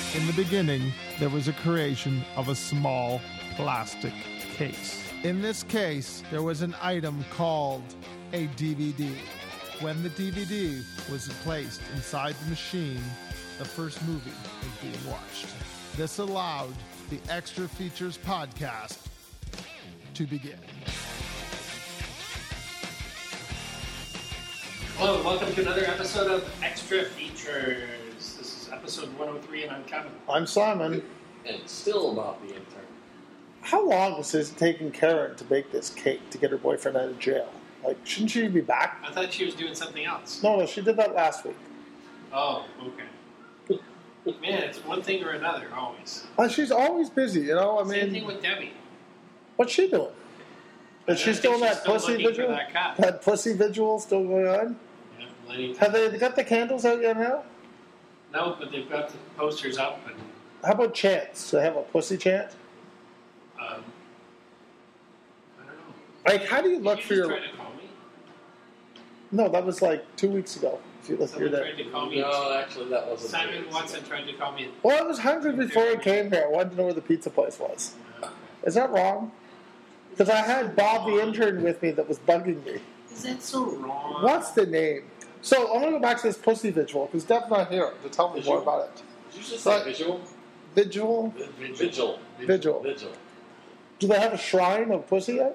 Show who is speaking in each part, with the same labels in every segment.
Speaker 1: In the beginning, there was a creation of a small plastic case. In this case, there was an item called a DVD. When the DVD was placed inside the machine, the first movie was being watched. This allowed the Extra Features podcast to begin.
Speaker 2: Hello, and welcome to another episode of Extra Features. This is episode 103, and I'm Kevin.
Speaker 3: I'm Simon.
Speaker 4: And still about the intern.
Speaker 3: How long was it taking Karen to bake this cake to get her boyfriend out of jail? Like, shouldn't she be back?
Speaker 2: I thought she was doing something else.
Speaker 3: No, she did that last week.
Speaker 2: Oh, okay. Man, it's one thing or another, always.
Speaker 3: She's always busy, you know?
Speaker 2: Same thing with Debbie.
Speaker 3: What's she doing? Is she still in that
Speaker 2: still
Speaker 3: pussy
Speaker 2: looking for
Speaker 3: vigil?
Speaker 2: that cat.
Speaker 3: That pussy vigil still going on?
Speaker 2: Yeah, Lenny.
Speaker 3: Have they got the candles out yet now?
Speaker 2: No, but they've got the posters up, and
Speaker 3: How about chants? Do they have a pussy chant?
Speaker 2: I don't know.
Speaker 3: Like, how do you look
Speaker 2: Did
Speaker 3: for
Speaker 2: you
Speaker 3: your...
Speaker 2: just try to call me?
Speaker 3: No, that was like 2 weeks ago. If you look
Speaker 2: Someone
Speaker 3: through
Speaker 2: tried
Speaker 3: that.
Speaker 2: to call me.
Speaker 4: No, actually, that wasn't.
Speaker 2: Simon Watson tried to call me.
Speaker 3: Well, I was hungry before I came here. I wanted to know where the pizza place was. Is that wrong? Because I had Bob the intern with me that was bugging me.
Speaker 2: Is that so wrong?
Speaker 3: What's the name? So I'm going to go back to this pussy vigil because Deb's not here to tell me more about it.
Speaker 4: Did you just say visual?
Speaker 3: Vigil?
Speaker 4: Vigil.
Speaker 3: Vigil.
Speaker 4: Vigil.
Speaker 3: Do they have a shrine of pussy yet?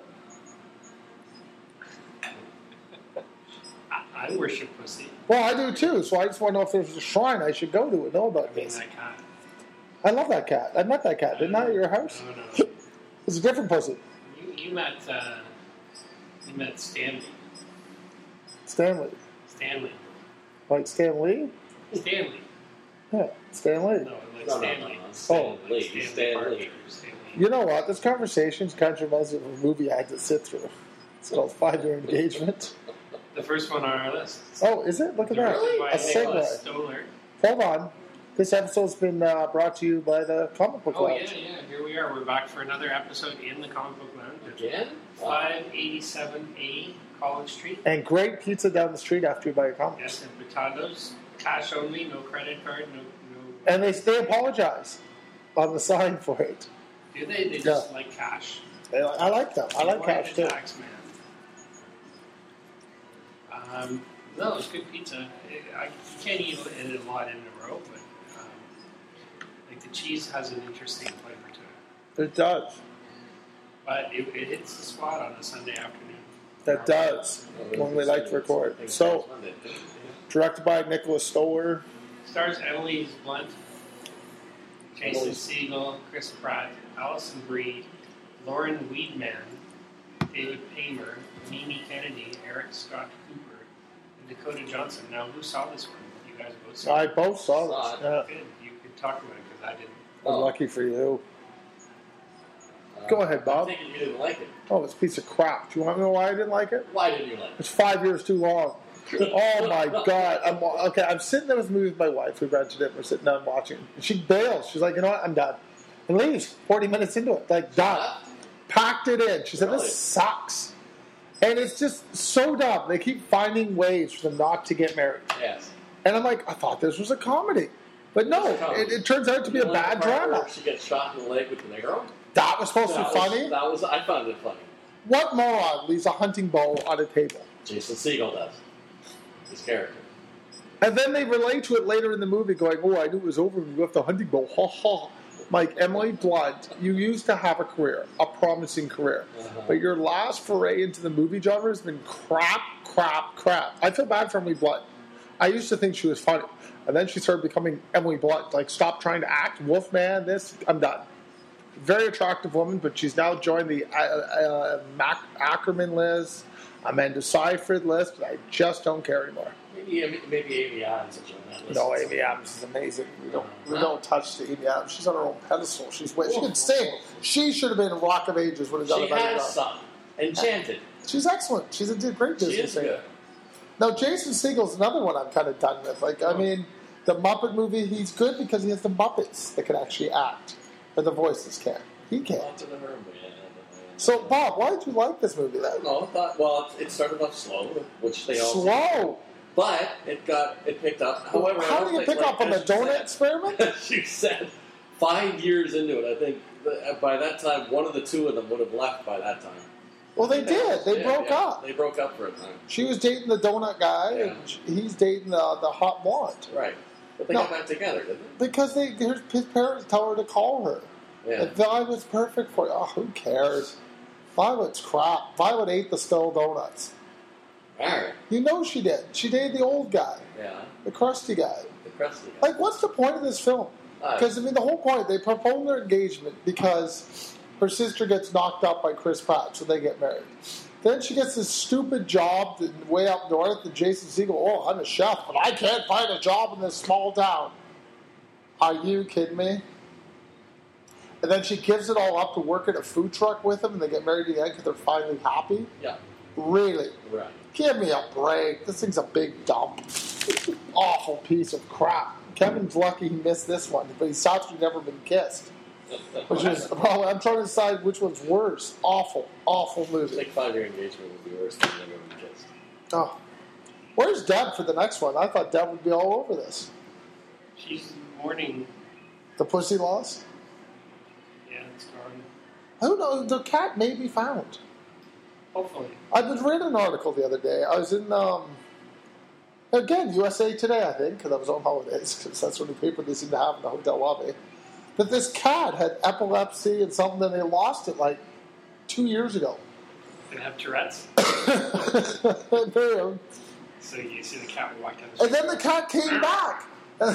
Speaker 2: I worship pussy.
Speaker 3: Well, I do too, so I just want to know if there's a shrine I should go to and know about
Speaker 2: I mean,
Speaker 3: this.
Speaker 2: I can't.
Speaker 3: I love that cat. I met that cat, didn't I, at your house?
Speaker 2: No.
Speaker 3: It's a different pussy.
Speaker 2: You met Stanley.
Speaker 3: Stanley.
Speaker 2: Stanley.
Speaker 3: Like Stan Lee?
Speaker 2: Stanley.
Speaker 3: Yeah, Stan Lee.
Speaker 2: No, like
Speaker 4: No.
Speaker 2: Stanley.
Speaker 4: Stanley.
Speaker 2: Parker, Stanley.
Speaker 3: You know what? This conversation's kind of reminds me of a movie I had to sit through. It's called 5-Year Engagement.
Speaker 2: The first one on our list.
Speaker 3: Oh, is it? Look at that.
Speaker 2: Directed by
Speaker 3: A
Speaker 2: Nicholas
Speaker 3: segue.
Speaker 2: Stoller.
Speaker 3: Hold on. This episode's been brought to you by the Comic Book
Speaker 2: Oh,
Speaker 3: Lounge.
Speaker 2: yeah. Here we are. We're back for another episode in the Comic Book Lounge.
Speaker 4: Again?
Speaker 2: 587A College Street.
Speaker 3: And great pizza down the street after you buy your comics.
Speaker 2: Yes, and Patados. Cash only, no credit card, no.
Speaker 3: And they apologize on the sign for it.
Speaker 2: Do they? They just like cash.
Speaker 3: I like them. I like
Speaker 2: Avoid
Speaker 3: cash
Speaker 2: the
Speaker 3: too.
Speaker 2: tax man. No, it's good pizza. I can't eat it a lot in a row, but like the cheese has an interesting flavor to it.
Speaker 3: It does.
Speaker 2: But it hits the spot on a Sunday afternoon.
Speaker 3: That does. When we like to record. So, directed by Nicholas Stoller.
Speaker 2: Stars Emily Blunt, Jason Segel, Chris Pratt, Allison Brie, Lauren Weidman, David Paymer, Mimi Kennedy, Eric Scott Cooper, and Dakota Johnson. Now, who saw this one? You guys both saw
Speaker 3: I
Speaker 2: it?
Speaker 3: both saw this. Yeah.
Speaker 2: Good. You could talk about it because I didn't.
Speaker 3: I'm lucky for you. Go ahead, Bob.
Speaker 4: I'm thinking you didn't like it.
Speaker 3: Oh, it's a piece of crap. Do you want to know why I didn't like it?
Speaker 4: Why didn't you like it?
Speaker 3: It's 5 years too long. Oh my God! I'm sitting there with the movie with my wife. We rented it. We're sitting down watching. And she bails. She's like, you know what? I'm done. And leaves. 40 minutes into it, like done. Packed it in. She said,
Speaker 4: Really?
Speaker 3: "This sucks," and it's just so dumb. They keep finding ways for them not to get married.
Speaker 4: Yes.
Speaker 3: And I'm like, I thought this was a comedy, but no,
Speaker 4: It's a comedy.
Speaker 3: it turns out to be a
Speaker 4: You like
Speaker 3: bad
Speaker 4: the part
Speaker 3: drama.
Speaker 4: where she gets shot in the leg with the Negro?
Speaker 3: That was supposed to be funny.
Speaker 4: I found it funny.
Speaker 3: What moron leaves a hunting bow on a table?
Speaker 4: Jason Segel does. His character.
Speaker 3: And then they relate to it later in the movie, going, "Oh, I knew it was over when you left the hunting bow." Ha ha. Like Emily Blunt, you used to have a career, a promising career, but your last foray into the movie genre has been crap. I feel bad for Emily Blunt. I used to think she was funny, and then she started becoming Emily Blunt. Like, stop trying to act, Wolfman. I'm done. Very attractive woman, but she's now joined the Ackerman list, Amanda Seyfried list. I just don't care anymore.
Speaker 4: Maybe Amy Adams will join that list.
Speaker 3: No, Amy Adams is amazing. We don't touch the Amy Adams. She's on her own pedestal. She can sing. She should have been in Rock of Ages. Would have done
Speaker 4: She
Speaker 3: a better
Speaker 4: has
Speaker 3: job.
Speaker 4: sung. Enchanted.
Speaker 3: She's excellent. She's a great
Speaker 4: She
Speaker 3: business
Speaker 4: is
Speaker 3: singer.
Speaker 4: good.
Speaker 3: Now, Jason Segel's another one I'm kind of done with. Like, I mean, the Muppet movie, he's good because he has the Muppets that can actually act, but the voices can't. He can't. So, Bob, why did you like this movie then?
Speaker 4: No, it started off slow, which they all
Speaker 3: Slow.
Speaker 4: But it picked up. However, I
Speaker 3: How
Speaker 4: don't
Speaker 3: do you
Speaker 4: think,
Speaker 3: pick up on the
Speaker 4: as you
Speaker 3: donut
Speaker 4: said-
Speaker 3: experiment?
Speaker 4: As you said, 5 years into it, I think by that time, one of the two of them would have left by that time.
Speaker 3: Well, they did. They broke up.
Speaker 4: They broke up for a time.
Speaker 3: She was dating the donut guy, and he's dating the hot blonde.
Speaker 4: Right. But they got back together, didn't
Speaker 3: Because his parents tell her to call her.
Speaker 4: they? Yeah.
Speaker 3: And Violet's perfect for you. Oh, who cares? Violet's crap. Violet ate the stale donuts.
Speaker 4: All right.
Speaker 3: You know she did. She dated the old guy,
Speaker 4: Yeah.
Speaker 3: the crusty guy.
Speaker 4: The crusty guy.
Speaker 3: Like, what's the point of this film? Because, I mean, the whole point, they postpone their engagement because her sister gets knocked up by Chris Pratt, so they get married. Then she gets this stupid job way up north, and Jason Segel, oh, I'm a chef, but I can't find a job in this small town. Are you kidding me? And then she gives it all up to work at a food truck with him, and they get married again because they're finally happy?
Speaker 4: Yeah.
Speaker 3: Really?
Speaker 4: Right.
Speaker 3: Give me a break. This thing's a big dump. Awful piece of crap. Kevin's lucky he missed this one, but he's actually never been kissed. Which is, well, I'm trying to decide which one's worse. Awful, awful
Speaker 4: I
Speaker 3: movie.
Speaker 4: think 5-year engagement would be worse than never been kissed.
Speaker 3: Oh. Where's Deb for the next one? I thought Deb would be all over this.
Speaker 2: She's mourning.
Speaker 3: The pussy loss?
Speaker 2: Yeah, it's gone.
Speaker 3: Who knows? The cat may be found.
Speaker 2: Hopefully.
Speaker 3: I was reading an article the other day. I was in, again, USA Today, I think, because I was on holidays, because that's the only paper they seem to have in the hotel lobby. That this cat had epilepsy and something, and they lost it like 2 years ago.
Speaker 2: They have Tourette's,
Speaker 3: Boom.
Speaker 2: so you see the cat walk down the
Speaker 3: And
Speaker 2: street.
Speaker 3: then the cat came back.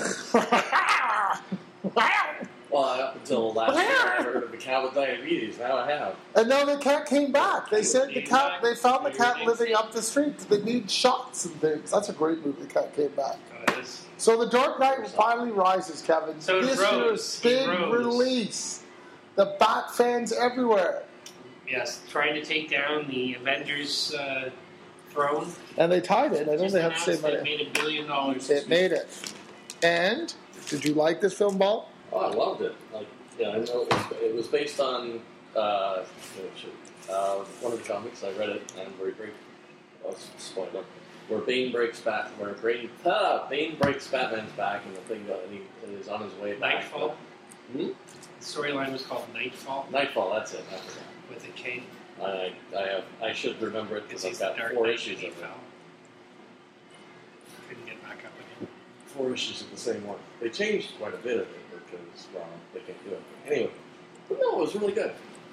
Speaker 4: Well, up until last year, I never heard of a cat with diabetes. Now I have.
Speaker 3: And now the cat came back. They said the cat. They found the cat living up the street. They need shots and things. That's a great movie. The cat came back.
Speaker 2: Oh, it is.
Speaker 3: So The Dark Knight finally rises, Kevin.
Speaker 2: So it
Speaker 3: this
Speaker 2: rose.
Speaker 3: year's
Speaker 2: It
Speaker 3: big
Speaker 2: rose.
Speaker 3: release. The Bat fans everywhere,
Speaker 2: Yes, trying to take down the Avengers throne.
Speaker 3: and they tied it. I know
Speaker 2: Just
Speaker 3: they have the same
Speaker 2: announced
Speaker 3: money.
Speaker 2: it made $1 billion.
Speaker 3: It made it. And did you like this film, Ball?
Speaker 4: Oh, I loved it. Like, yeah, I know it was based on one of the comics. I read it, and spoiler. Where Bane breaks back, Bane breaks Batman's back, and the thing and he is on his way back.
Speaker 2: Nightfall.
Speaker 4: Hmm?
Speaker 2: The storyline was called Nightfall
Speaker 4: Nightfall. That's it. I forgot.
Speaker 2: with a K.
Speaker 4: I should remember it because
Speaker 2: Because
Speaker 4: I've
Speaker 2: he's the
Speaker 4: got
Speaker 2: Dark
Speaker 4: 4
Speaker 2: Knight
Speaker 4: issues
Speaker 2: and he
Speaker 4: of it.
Speaker 2: fell. Couldn't get back up again.
Speaker 4: 4 issues of the same one. They changed quite a bit of it because, well, they can't do it. Anyway, but no, it was really good.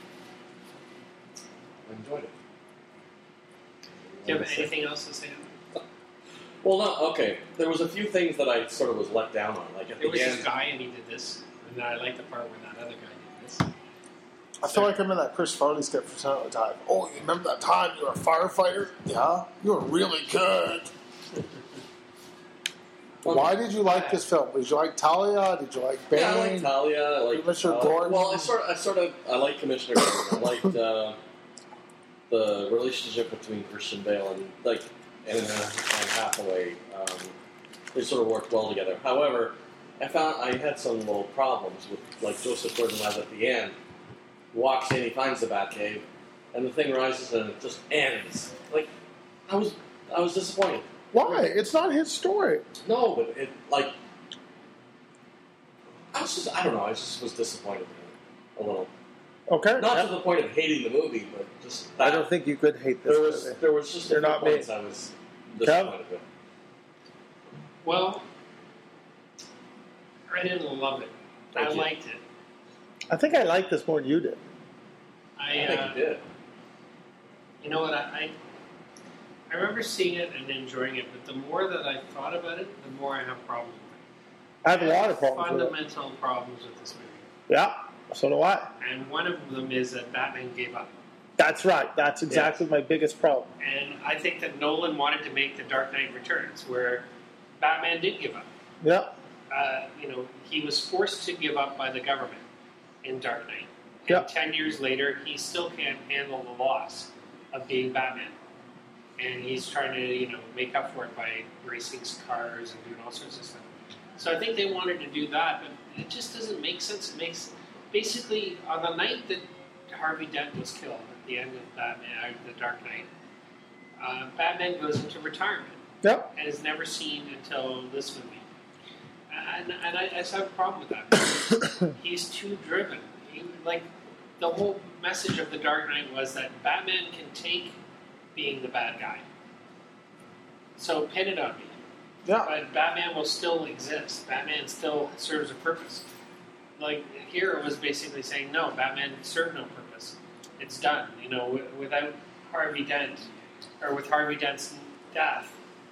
Speaker 4: I enjoyed it.
Speaker 2: Do you have anything else to say?
Speaker 4: Well, no, okay. There was a few things that I sort of was let down on. Like at
Speaker 2: There
Speaker 4: the
Speaker 2: was
Speaker 4: end,
Speaker 2: this guy and he did this, and I like the part where that other guy did this.
Speaker 3: I feel like I'm in that Chris Farley skit from Son of the Time. Oh, you remember that time you were a firefighter? Yeah, you were really good. Why did you like this film? Did you like Talia? Did you like Bane?
Speaker 4: yeah, I like Talia. I like
Speaker 3: Commissioner Gordon?
Speaker 4: Well, I like Commissioner Gordon. I liked the relationship between Christian Bale and Anne Hathaway. They sort of worked well together. However, I found I had some little problems with Joseph Gordon-Levitt at the end. Walks in, he finds the Batcave, and the thing rises and it just ends. I was disappointed.
Speaker 3: Why? It's not his story.
Speaker 4: No, but I don't know. I just was disappointed in it a little.
Speaker 3: Okay.
Speaker 4: Not to the point of hating the movie, but just
Speaker 3: I don't think you could hate this movie.
Speaker 4: there was just
Speaker 3: You're
Speaker 4: a few
Speaker 3: not me.
Speaker 4: points I was disappointed with.
Speaker 2: Well, I didn't love it.
Speaker 4: Thank
Speaker 2: I
Speaker 4: you.
Speaker 2: liked it.
Speaker 3: I think I liked this more than you did.
Speaker 4: I think you did.
Speaker 2: You know what? I remember seeing it and enjoying it, but the more that I thought about it, the more I have problems with it.
Speaker 3: I have a lot of problems with it.
Speaker 2: Fundamental problems with this movie.
Speaker 3: Yeah, so do I.
Speaker 2: And one of them is that Batman gave up.
Speaker 3: That's right. That's exactly my biggest problem.
Speaker 2: And I think that Nolan wanted to make The Dark Knight Returns, where Batman did give up.
Speaker 3: Yeah.
Speaker 2: He was forced to give up by the government in Dark Knight. And
Speaker 3: Yeah.
Speaker 2: 10 years later, he still can't handle the loss of being Batman. And he's trying to, make up for it by racing cars and doing all sorts of stuff. So I think they wanted to do that, but it just doesn't make sense. It makes, basically, on the night that Harvey Dent was killed, at the end of Batman, The Dark Knight, Batman goes into retirement.
Speaker 3: Yep.
Speaker 2: and is never seen until this movie. And I just have a problem with that. He's too driven. Like, the whole message of The Dark Knight was that Batman can take being the bad guy. So pin it on me.
Speaker 3: Yeah.
Speaker 2: But Batman will still exist. Batman still serves a purpose. Like, here it was basically saying, no, Batman served no purpose. It's done. You know, without Harvey Dent, or with Harvey Dent's death,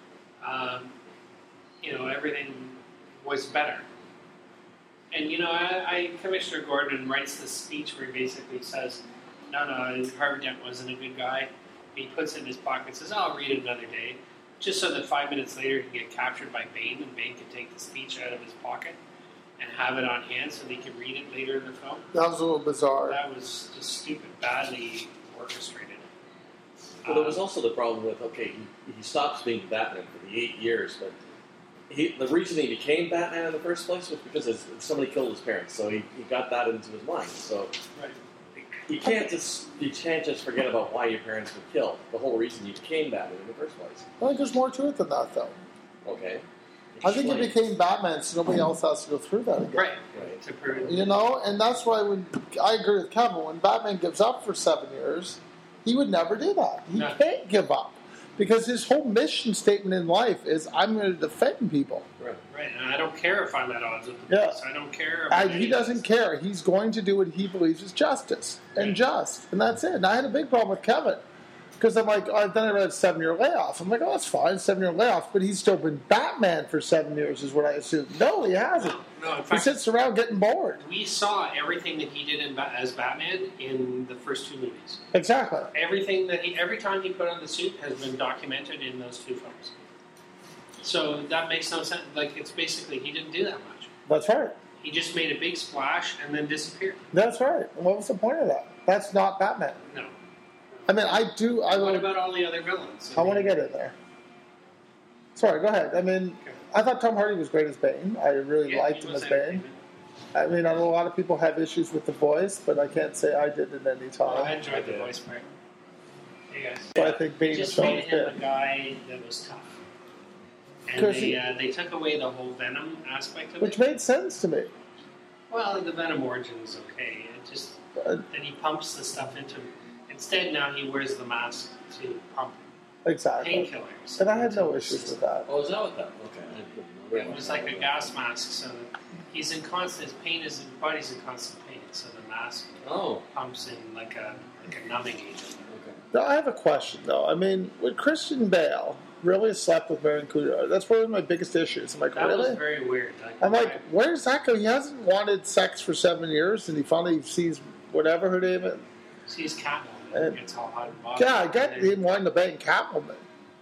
Speaker 2: you know, everything was better. And, you know, Commissioner Gordon writes this speech where he basically says, no, Harvey Dent wasn't a good guy. He puts it in his pocket and says, I'll read it another day. Just so that 5 minutes later he can get captured by Bane, and Bane can take the speech out of his pocket and have it on hand so they can read it later in the film.
Speaker 3: That was a little bizarre.
Speaker 2: That was just stupid, badly orchestrated.
Speaker 4: Well, there was also the problem with, okay, he stops being Batman for the 8 years, but the reason he became Batman in the first place was because somebody killed his parents, so he got that into his mind. So
Speaker 2: Right.
Speaker 4: you can't just forget about why your parents were killed. The whole reason you became Batman in the first place.
Speaker 3: I think there's more to it than that, though.
Speaker 4: Okay.
Speaker 3: I think it
Speaker 4: Explain.
Speaker 3: became Batman, so nobody else has to go through that again.
Speaker 2: Right.
Speaker 4: Right.
Speaker 2: To prove it.
Speaker 3: You know, and that's why when I agree with Kevin, when Batman gives up for 7 years, he would never do that. He
Speaker 2: No.
Speaker 3: can't give up because his whole mission statement in life is, "I'm going to defend people."
Speaker 4: Right.
Speaker 2: Right, and I don't care if I'm at odds with the
Speaker 3: Yeah.
Speaker 2: police. I don't care. About
Speaker 3: And he doesn't care. He's going to do what he believes is justice and just, and that's it. And I had a big problem with Kevin because I'm like, oh, then I read 7-year layoff. I'm like, oh, that's fine, 7-year layoff, but he's still been Batman for 7 years, is what I assume. No, he hasn't.
Speaker 2: No, in
Speaker 3: He
Speaker 2: fact,
Speaker 3: sits around getting bored.
Speaker 2: we saw everything that he did as Batman in the first 2 movies.
Speaker 3: Exactly.
Speaker 2: Everything that every time he put on the suit has been documented in those 2 films. So that makes no sense. Like, it's basically he didn't do that much.
Speaker 3: That's right.
Speaker 2: He just made a big splash and then disappeared.
Speaker 3: That's right. And what was the point of that? That's not Batman.
Speaker 2: No.
Speaker 3: I mean, I
Speaker 2: What about all the other villains?
Speaker 3: I want to get in there. Sorry, go ahead. I mean, I thought Tom Hardy was great as Bane. I really liked him as Bane. I mean, I know a lot of people have issues with the voice, but I can't say I did at any
Speaker 2: Well, I
Speaker 3: time.
Speaker 2: enjoyed the voice part. Hey guys.
Speaker 3: But I think
Speaker 2: They
Speaker 3: Bane is
Speaker 2: just
Speaker 3: so
Speaker 2: made him a
Speaker 3: good.
Speaker 2: guy that was tough. And
Speaker 3: 'Cause
Speaker 2: they took away the whole Venom aspect of
Speaker 3: Which
Speaker 2: it.
Speaker 3: made sense to me.
Speaker 2: Well, the Venom origin is okay. It just
Speaker 3: Uh,
Speaker 2: then he pumps the stuff into him. Instead, now he wears the mask to pump
Speaker 3: Exactly.
Speaker 2: painkillers.
Speaker 3: And I had no
Speaker 2: into
Speaker 3: issues
Speaker 2: his
Speaker 3: with that.
Speaker 4: Oh, is that what that? Okay. I didn't
Speaker 2: system. It was like a gas mask, so that he's in constant pain. His body's in constant pain, so the mask
Speaker 4: Oh.
Speaker 2: pumps in like a numbing agent.
Speaker 4: Okay.
Speaker 3: Now, I have a question, though. I mean, would Christian Bale really slept with Marion Cotillard? That's one of my biggest issues. I'm like,
Speaker 2: That
Speaker 3: really?
Speaker 2: was very weird.
Speaker 3: I'm like, where's that go? He hasn't wanted sex for 7 years, and he finally sees whatever her name is.
Speaker 2: she's Catwoman.
Speaker 3: And-
Speaker 2: It's all hot and bothered.
Speaker 3: Yeah, I get him wanting to bang Catwoman.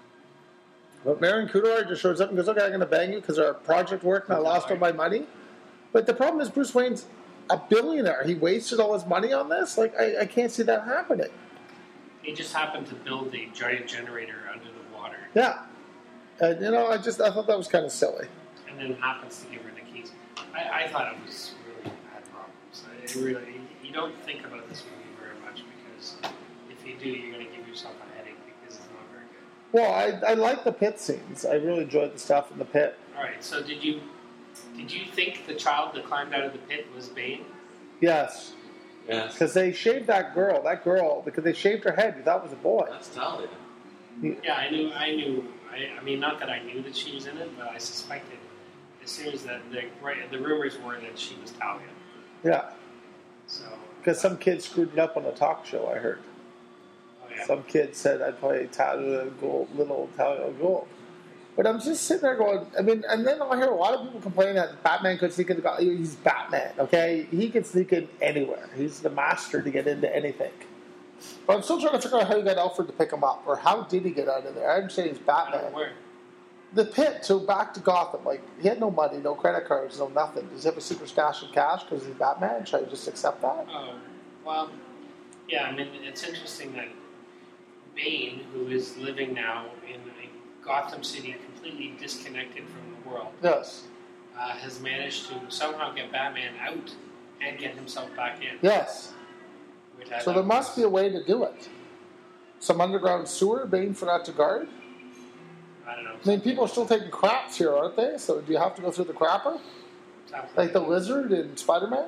Speaker 3: But Marion Cotillard just shows up and goes, okay, I'm going to bang you because our project worked and I lost all my money. But the problem is Bruce Wayne's a billionaire. He wasted all his money on this? Like, I can't see that happening.
Speaker 2: He just happened to build a giant generator under the water,
Speaker 3: Yeah. And, you know, I thought that was kind of silly.
Speaker 2: and then happens to give her the keys. I thought it was really bad problems. You don't think about this movie very much because if you do, you're going to give yourself a headache because it's not very good.
Speaker 3: Well, I like the pit scenes. I really enjoyed the stuff in the pit.
Speaker 2: All right, so did you think the child that climbed out of the pit was Bane?
Speaker 3: Yes.
Speaker 4: Yes.
Speaker 3: Because they shaved that girl, because they shaved her head. You thought it was a boy.
Speaker 4: That's Talia.
Speaker 2: Yeah, I knew. I mean, not that I knew that she was in it, but I suspected as soon as the rumors were that she was Talia.
Speaker 3: Yeah.
Speaker 2: So
Speaker 3: Because some kid screwed it up on a talk show, I heard.
Speaker 2: oh yeah.
Speaker 3: Some kid said I'd play Talia Gold, little Talia Gold. But I'm just sitting there going, I mean, and then I hear a lot of people complaining that Batman could sneak in. He's Batman, okay? He can sneak in anywhere. He's the master to get into anything. But I'm still trying to figure out how he got Alfred to pick him up, or how did he get out of there? I understand he's Batman.
Speaker 2: Where?
Speaker 3: The pit, so back to Gotham. Like, he had no money, no credit cards, no nothing. Does he have a secret stash of cash because he's Batman? Should I just accept that?
Speaker 2: Oh, well, yeah. I mean, it's interesting that Bane, who is living now in a Gotham City, completely disconnected from the world,
Speaker 3: Yes.
Speaker 2: has managed to somehow get Batman out and get himself back in.
Speaker 3: Yes.
Speaker 2: Which I
Speaker 3: So
Speaker 2: thought
Speaker 3: there must
Speaker 2: was-
Speaker 3: be a way to do it. Some underground sewer, Bane forgot to guard?
Speaker 2: I don't know.
Speaker 3: I mean, people are still taking craps here, aren't they? So do you have to go through the crapper? Like the lizard in Spider-Man?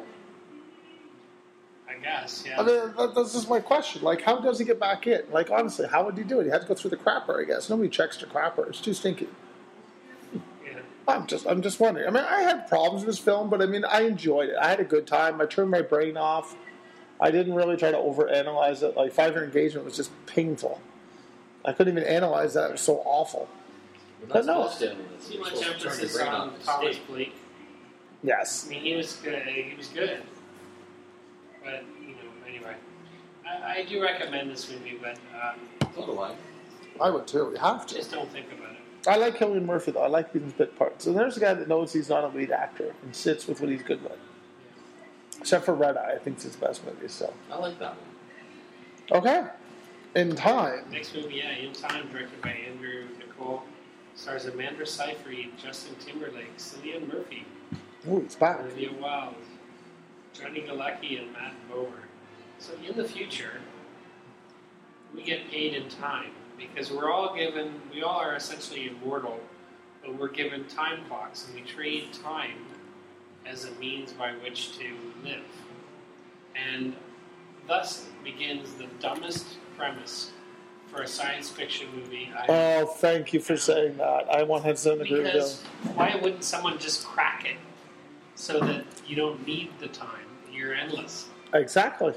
Speaker 2: I guess, yeah.
Speaker 3: I mean, that's just my question. Like, how does he get back in? Like, honestly, how would he do it? He had to go through the crapper, I guess. Nobody checks the crapper. It's too stinky.
Speaker 2: Yeah.
Speaker 3: I'm just wondering. I mean, I had problems with this film, but I mean, I enjoyed it. I had a good time. I turned my brain off. I didn't really try to overanalyze it. Like, 5-year engagement was just painful. I couldn't even analyze that. It was so awful.
Speaker 4: But
Speaker 3: no.
Speaker 2: Too much emphasis on Thomas Blake.
Speaker 3: Yes.
Speaker 2: I mean, he was good. He was good. But, anyway. I do recommend this movie, but
Speaker 4: So do I.
Speaker 3: I would too. You have to.
Speaker 2: just don't think about it.
Speaker 3: I like Cillian Murphy, though. I like his bit parts. And there's a guy that knows he's not a lead actor and sits with what he's good with. Except for Red Eye. I think it's his best movie, so.
Speaker 4: I like that one.
Speaker 3: Okay. In Time.
Speaker 2: Next movie, In Time, directed by Andrew Nicole. Stars Amanda Seyfried, Justin Timberlake, Cillian Murphy,
Speaker 3: Ooh, he's back.
Speaker 2: Olivia Wilde, Johnny Galecki, and Matt Bomer. So in the future, we get paid in time because we all are essentially immortal, but we're given time clocks and we trade time as a means by which to live. And thus begins the dumbest premise for a science fiction movie.
Speaker 3: Oh, thank you for saying that. I 100% agree with you.
Speaker 2: Because why wouldn't someone just crack it so that you don't need the time? You're endless.
Speaker 3: Exactly.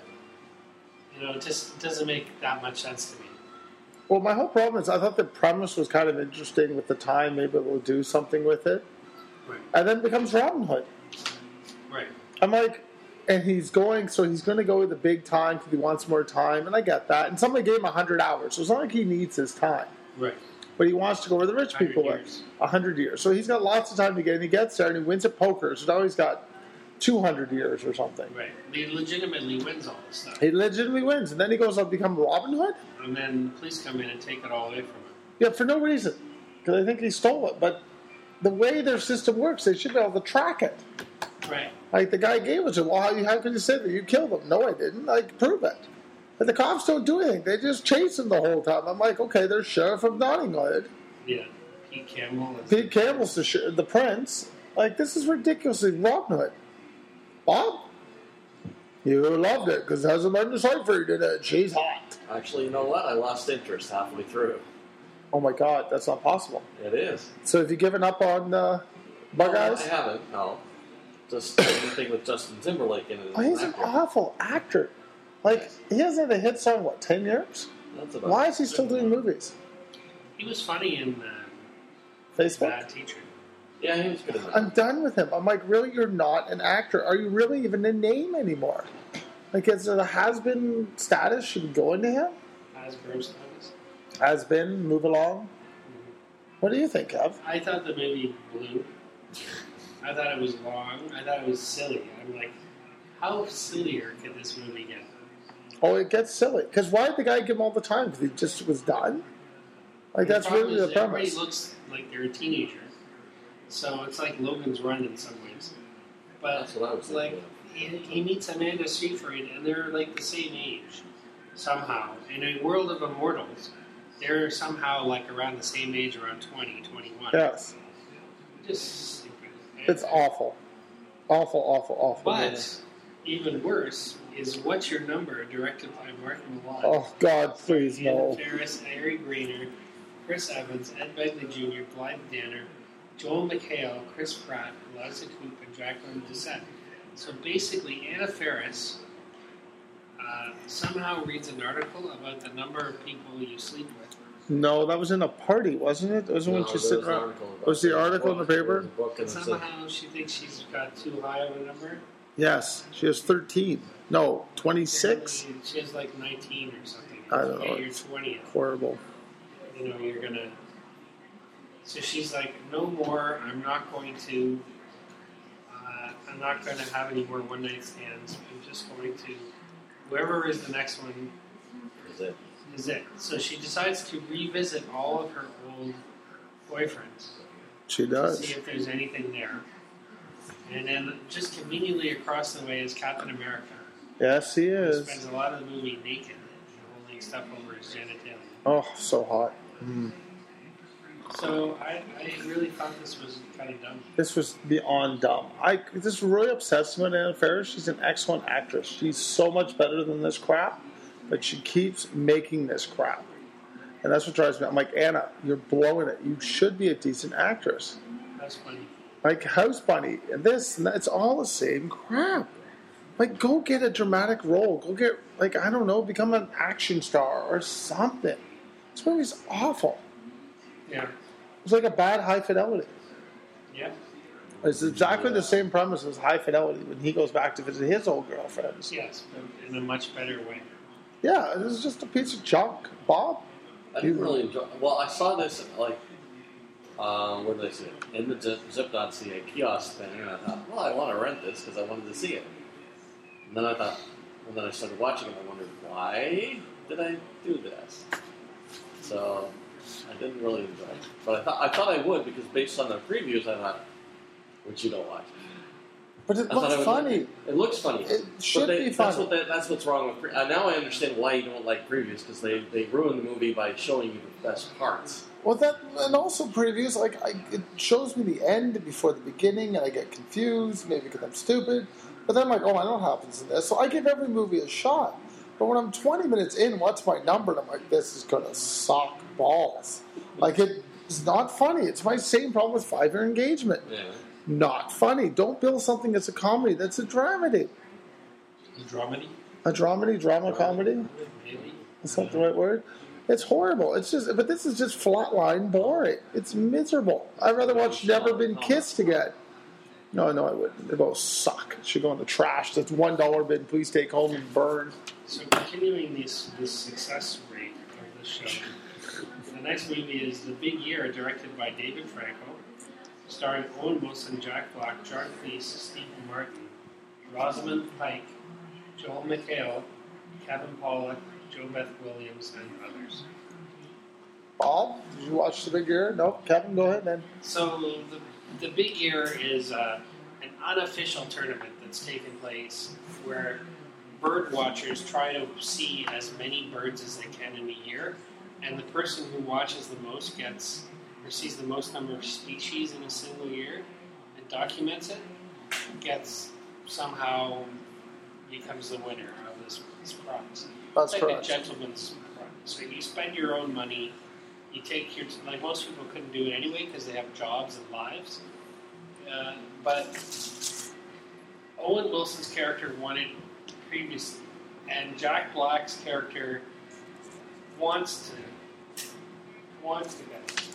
Speaker 2: It just doesn't make that much sense to me.
Speaker 3: Well, my whole problem is I thought the premise was kind of interesting with the time. Maybe we'll do something with it.
Speaker 2: Right.
Speaker 3: And then it becomes Robin Hood.
Speaker 2: Right.
Speaker 3: I'm like, and he's going to go with the big time because he wants more time, and I get that. And somebody gave him 100 hours, so it's not like he needs his time.
Speaker 2: Right.
Speaker 3: But he wants to go where the rich
Speaker 2: 100
Speaker 3: people
Speaker 2: years.
Speaker 3: are. 100 years. So he's got lots of time to get, and he gets there, and he wins at poker, so now he's got 200 years or something.
Speaker 2: Right. He legitimately wins all this stuff.
Speaker 3: He legitimately wins, and then he goes on to become Robin Hood?
Speaker 2: And then the police come in and take it all away from him.
Speaker 3: Yeah, for no reason. Because I think he stole it. But the way their system works, they should be able to track it.
Speaker 2: Right.
Speaker 3: Like, the guy gave it to him. Well, how could you say that? You killed him. No, I didn't. Like, prove it. But the cops don't do anything. They just chase him the whole time. I'm like, okay, there's Sheriff of Nottingham.
Speaker 2: Yeah. Pete Campbell.
Speaker 3: Pete Campbell's the prince. Like, this is ridiculously Robin Hood. Bob? You loved it because it has Amanda Seyfried in it. She's hot.
Speaker 4: Actually, you know what? I lost interest halfway through.
Speaker 3: Oh my God, that's not possible.
Speaker 4: It is.
Speaker 3: So have you given up on Bug Eyes?
Speaker 4: I haven't, no. Just anything with Justin Timberlake in it.
Speaker 3: Oh, he's an awful actor. Like, he hasn't had a hit song, 10 years?
Speaker 4: That's about
Speaker 3: Why is he still doing movies?
Speaker 2: He was funny in
Speaker 3: Facebook?
Speaker 2: Bad Teacher.
Speaker 4: Yeah, he was good in that.
Speaker 3: I'm done with him. I'm like, really, you're not an actor. Are you really even a name anymore? Like, is it a has-been status should go into him?
Speaker 2: Hasbro status.
Speaker 3: Has been, move along. What do you think, Kev?
Speaker 2: I thought the movie blew. I thought it was long. I thought it was silly. I'm like, how sillier could this movie get?
Speaker 3: Oh, it gets silly. Because why did the guy give him all the time? Because he just was done? Like, that's
Speaker 2: problem
Speaker 3: really the
Speaker 2: is everybody
Speaker 3: premise.
Speaker 2: looks like they're a teenager. So it's like Logan's Run in some ways. But,
Speaker 4: That's what I was
Speaker 2: like,
Speaker 4: thinking.
Speaker 2: he meets Amanda Seyfried, and they're, like, the same age, somehow. In a world of immortals, they're somehow, like, around the same age, around 20, 21.
Speaker 3: Yes.
Speaker 2: Just stupid.
Speaker 3: It's awful. Awful, awful, awful.
Speaker 2: But, even worse, is What's Your Number, directed by Mark Millar.
Speaker 3: Oh, God, please,
Speaker 2: Anna
Speaker 3: no.
Speaker 2: Faris, Ari Grainer, Chris Evans, Ed Begley Jr., Blythe Danner, Joel McHale, Chris Pratt, Eliza Coupe, and Jacqueline Doucette. So basically, Anna Faris somehow reads an article about the number of people you sleep with.
Speaker 3: No, that was in a party, wasn't it? It wasn't when she's sitting around. Was the article in the paper?
Speaker 2: And somehow she thinks she's got too high of a number.
Speaker 3: Yes, she has 13. No, 26?
Speaker 2: She has like 19 or something.
Speaker 3: I don't know.
Speaker 2: Yeah, you're 20.
Speaker 3: Horrible.
Speaker 2: You're gonna. So she's like, no more. I'm not going to have any more one night stands. I'm just going to. Whoever is the next one is it. So she decides to revisit all of her old boyfriends.
Speaker 3: She
Speaker 2: To
Speaker 3: does.
Speaker 2: see if there's anything there. And then just conveniently across the way is Captain America.
Speaker 3: Yes, he
Speaker 2: He
Speaker 3: is.
Speaker 2: spends a lot of the movie naked and holding stuff over his genitalia.
Speaker 3: Oh, so hot.
Speaker 2: So I really thought this was kind of dumb.
Speaker 3: This was beyond dumb. This really upsets me with Anna Faris. She's an excellent actress. She's so much better than this crap, but she keeps making this crap. And that's what drives me. I'm like, Anna, you're blowing it. You should be a decent actress.
Speaker 2: That's funny.
Speaker 3: Like House Bunny, and this, and that, it's all the same crap. Like, go get a dramatic role. Go get, like, I don't know, become an action star or something. This movie's awful.
Speaker 2: Yeah.
Speaker 3: It's like a bad High Fidelity.
Speaker 2: Yeah.
Speaker 3: It's exactly the same premise as High Fidelity when he goes back to visit his old girlfriends.
Speaker 2: Yes, but in a much better way.
Speaker 3: Yeah, this is just a piece of junk. Bob?
Speaker 4: I didn't really enjoy. Well, I saw this like where did I see it? In the Zip.ca kiosk thing, and I thought, well, I want to rent this because I wanted to see it. And then I thought, and then I started watching it. I wondered, why did I do this? So I didn't really enjoy it, but I thought I would because based on the previews, I thought, which you don't watch.
Speaker 3: But it
Speaker 4: I thought
Speaker 3: looks
Speaker 4: I would
Speaker 3: funny.
Speaker 4: like it. It looks funny.
Speaker 3: It should be funny.
Speaker 4: That's what's wrong with. Now I understand why you don't like previews because they ruin the movie by showing you the best parts.
Speaker 3: Well, that and also previews, like it shows me the end before the beginning, and I get confused, maybe because I'm stupid. But then I'm like, oh, I know what happens in this. So I give every movie a shot. But when I'm 20 minutes in, what's my number? And I'm like, this is gonna suck balls. Like it's not funny. It's my same problem with 5-Year Engagement.
Speaker 4: Yeah.
Speaker 3: Not funny. Don't build something that's a comedy. That's a dramedy.
Speaker 2: A dramedy?
Speaker 3: A dramedy, drama comedy.
Speaker 2: Really?
Speaker 3: Is that the right word? It's horrible. It's just, but this is just flatline boring. It's miserable. I'd rather watch Never Been Kissed again. No, I wouldn't. They both suck. It should go in the trash. That's $1 bin. Please take home and burn.
Speaker 2: So continuing this success rate of this show, the next movie is The Big Year, directed by David Franco, starring Owen Wilson, Jack Black, John Cleese, Steve Martin, Rosamund Pike, Joel McHale, Kevin Pollak, Jo Beth Williams, and others.
Speaker 3: Bob, did you watch The Big Year? No? Kevin, go ahead, then.
Speaker 2: So the Big Year is an unofficial tournament that's taken place where bird watchers try to see as many birds as they can in a year, and the person who watches the most gets or sees the most number of species in a single year and documents it, gets somehow becomes the winner of this prize.
Speaker 3: That's
Speaker 2: it's like
Speaker 3: correct.
Speaker 2: a gentleman's prize. So you spend your own money. You take your, like most people couldn't do it anyway because they have jobs and lives. But Owen Wilson's character won it previously, and Jack Black's character wants to get it.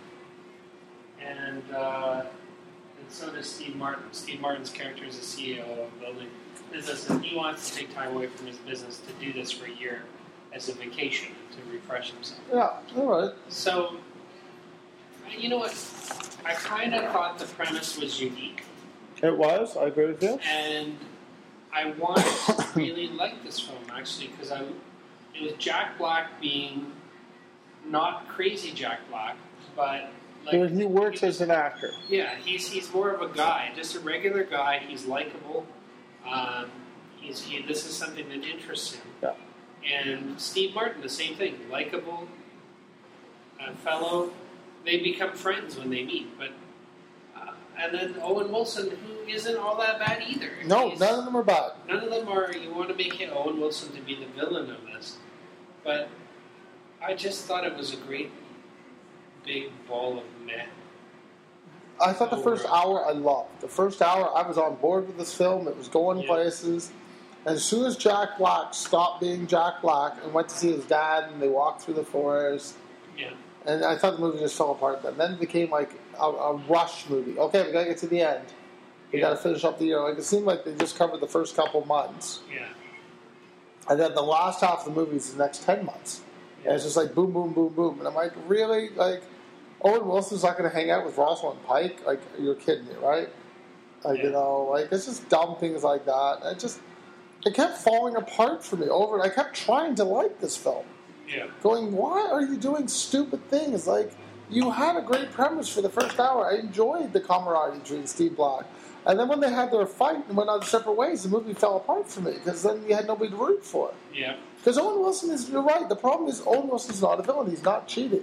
Speaker 2: And so does Steve Martin. Steve Martin's character is a CEO of a building business, and he wants to take time away from his business to do this for a year as a vacation to refresh himself.
Speaker 3: Yeah, all right.
Speaker 2: So, you know what? I kind of thought the premise was unique,
Speaker 3: It was. I agree with you.
Speaker 2: and I wanted to really like this film actually because it was Jack Black being not crazy Jack Black, but like
Speaker 3: He works as an actor.
Speaker 2: yeah, he's more of a guy, just a regular guy. He's likable. This is something that interests him.
Speaker 3: Yeah.
Speaker 2: And Steve Martin, the same thing, likable fellow. They become friends when they meet, but and then Owen Wilson, who isn't all that bad either.
Speaker 3: No, none of them are bad.
Speaker 2: None of them are. You want to make Owen Wilson to be the villain of this, but I just thought it was a great big ball of meh.
Speaker 3: I thought the first hour I loved. The first hour I was on board with this film. It was going places. And as soon as Jack Black stopped being Jack Black and went to see his dad and they walked through the forest,
Speaker 2: Yeah.
Speaker 3: and I thought the movie just fell apart then. Then it became like a rush movie. Okay, we got to get to the end. We got to finish up the year. Like it seemed like they just covered the first couple months.
Speaker 2: Yeah.
Speaker 3: And then the last half of the movie is the next 10 months. And it's just like boom, boom, boom, boom. And I'm like, really? Like, Owen Wilson's not going to hang out with Rosalind Pike? Like, you're kidding me, right? Like, you know, like, it's just dumb things like that. It kept falling apart for me over and I kept trying to like this film.
Speaker 2: Yeah.
Speaker 3: Going, why are you doing stupid things? Like, you had a great premise for the first hour. I enjoyed the camaraderie between Steve Black. And then when they had their fight and went on separate ways, the movie fell apart for me because then you had nobody to root for.
Speaker 2: Yeah.
Speaker 3: Because Owen Wilson you're right, the problem is Owen Wilson's not a villain. He's not cheating.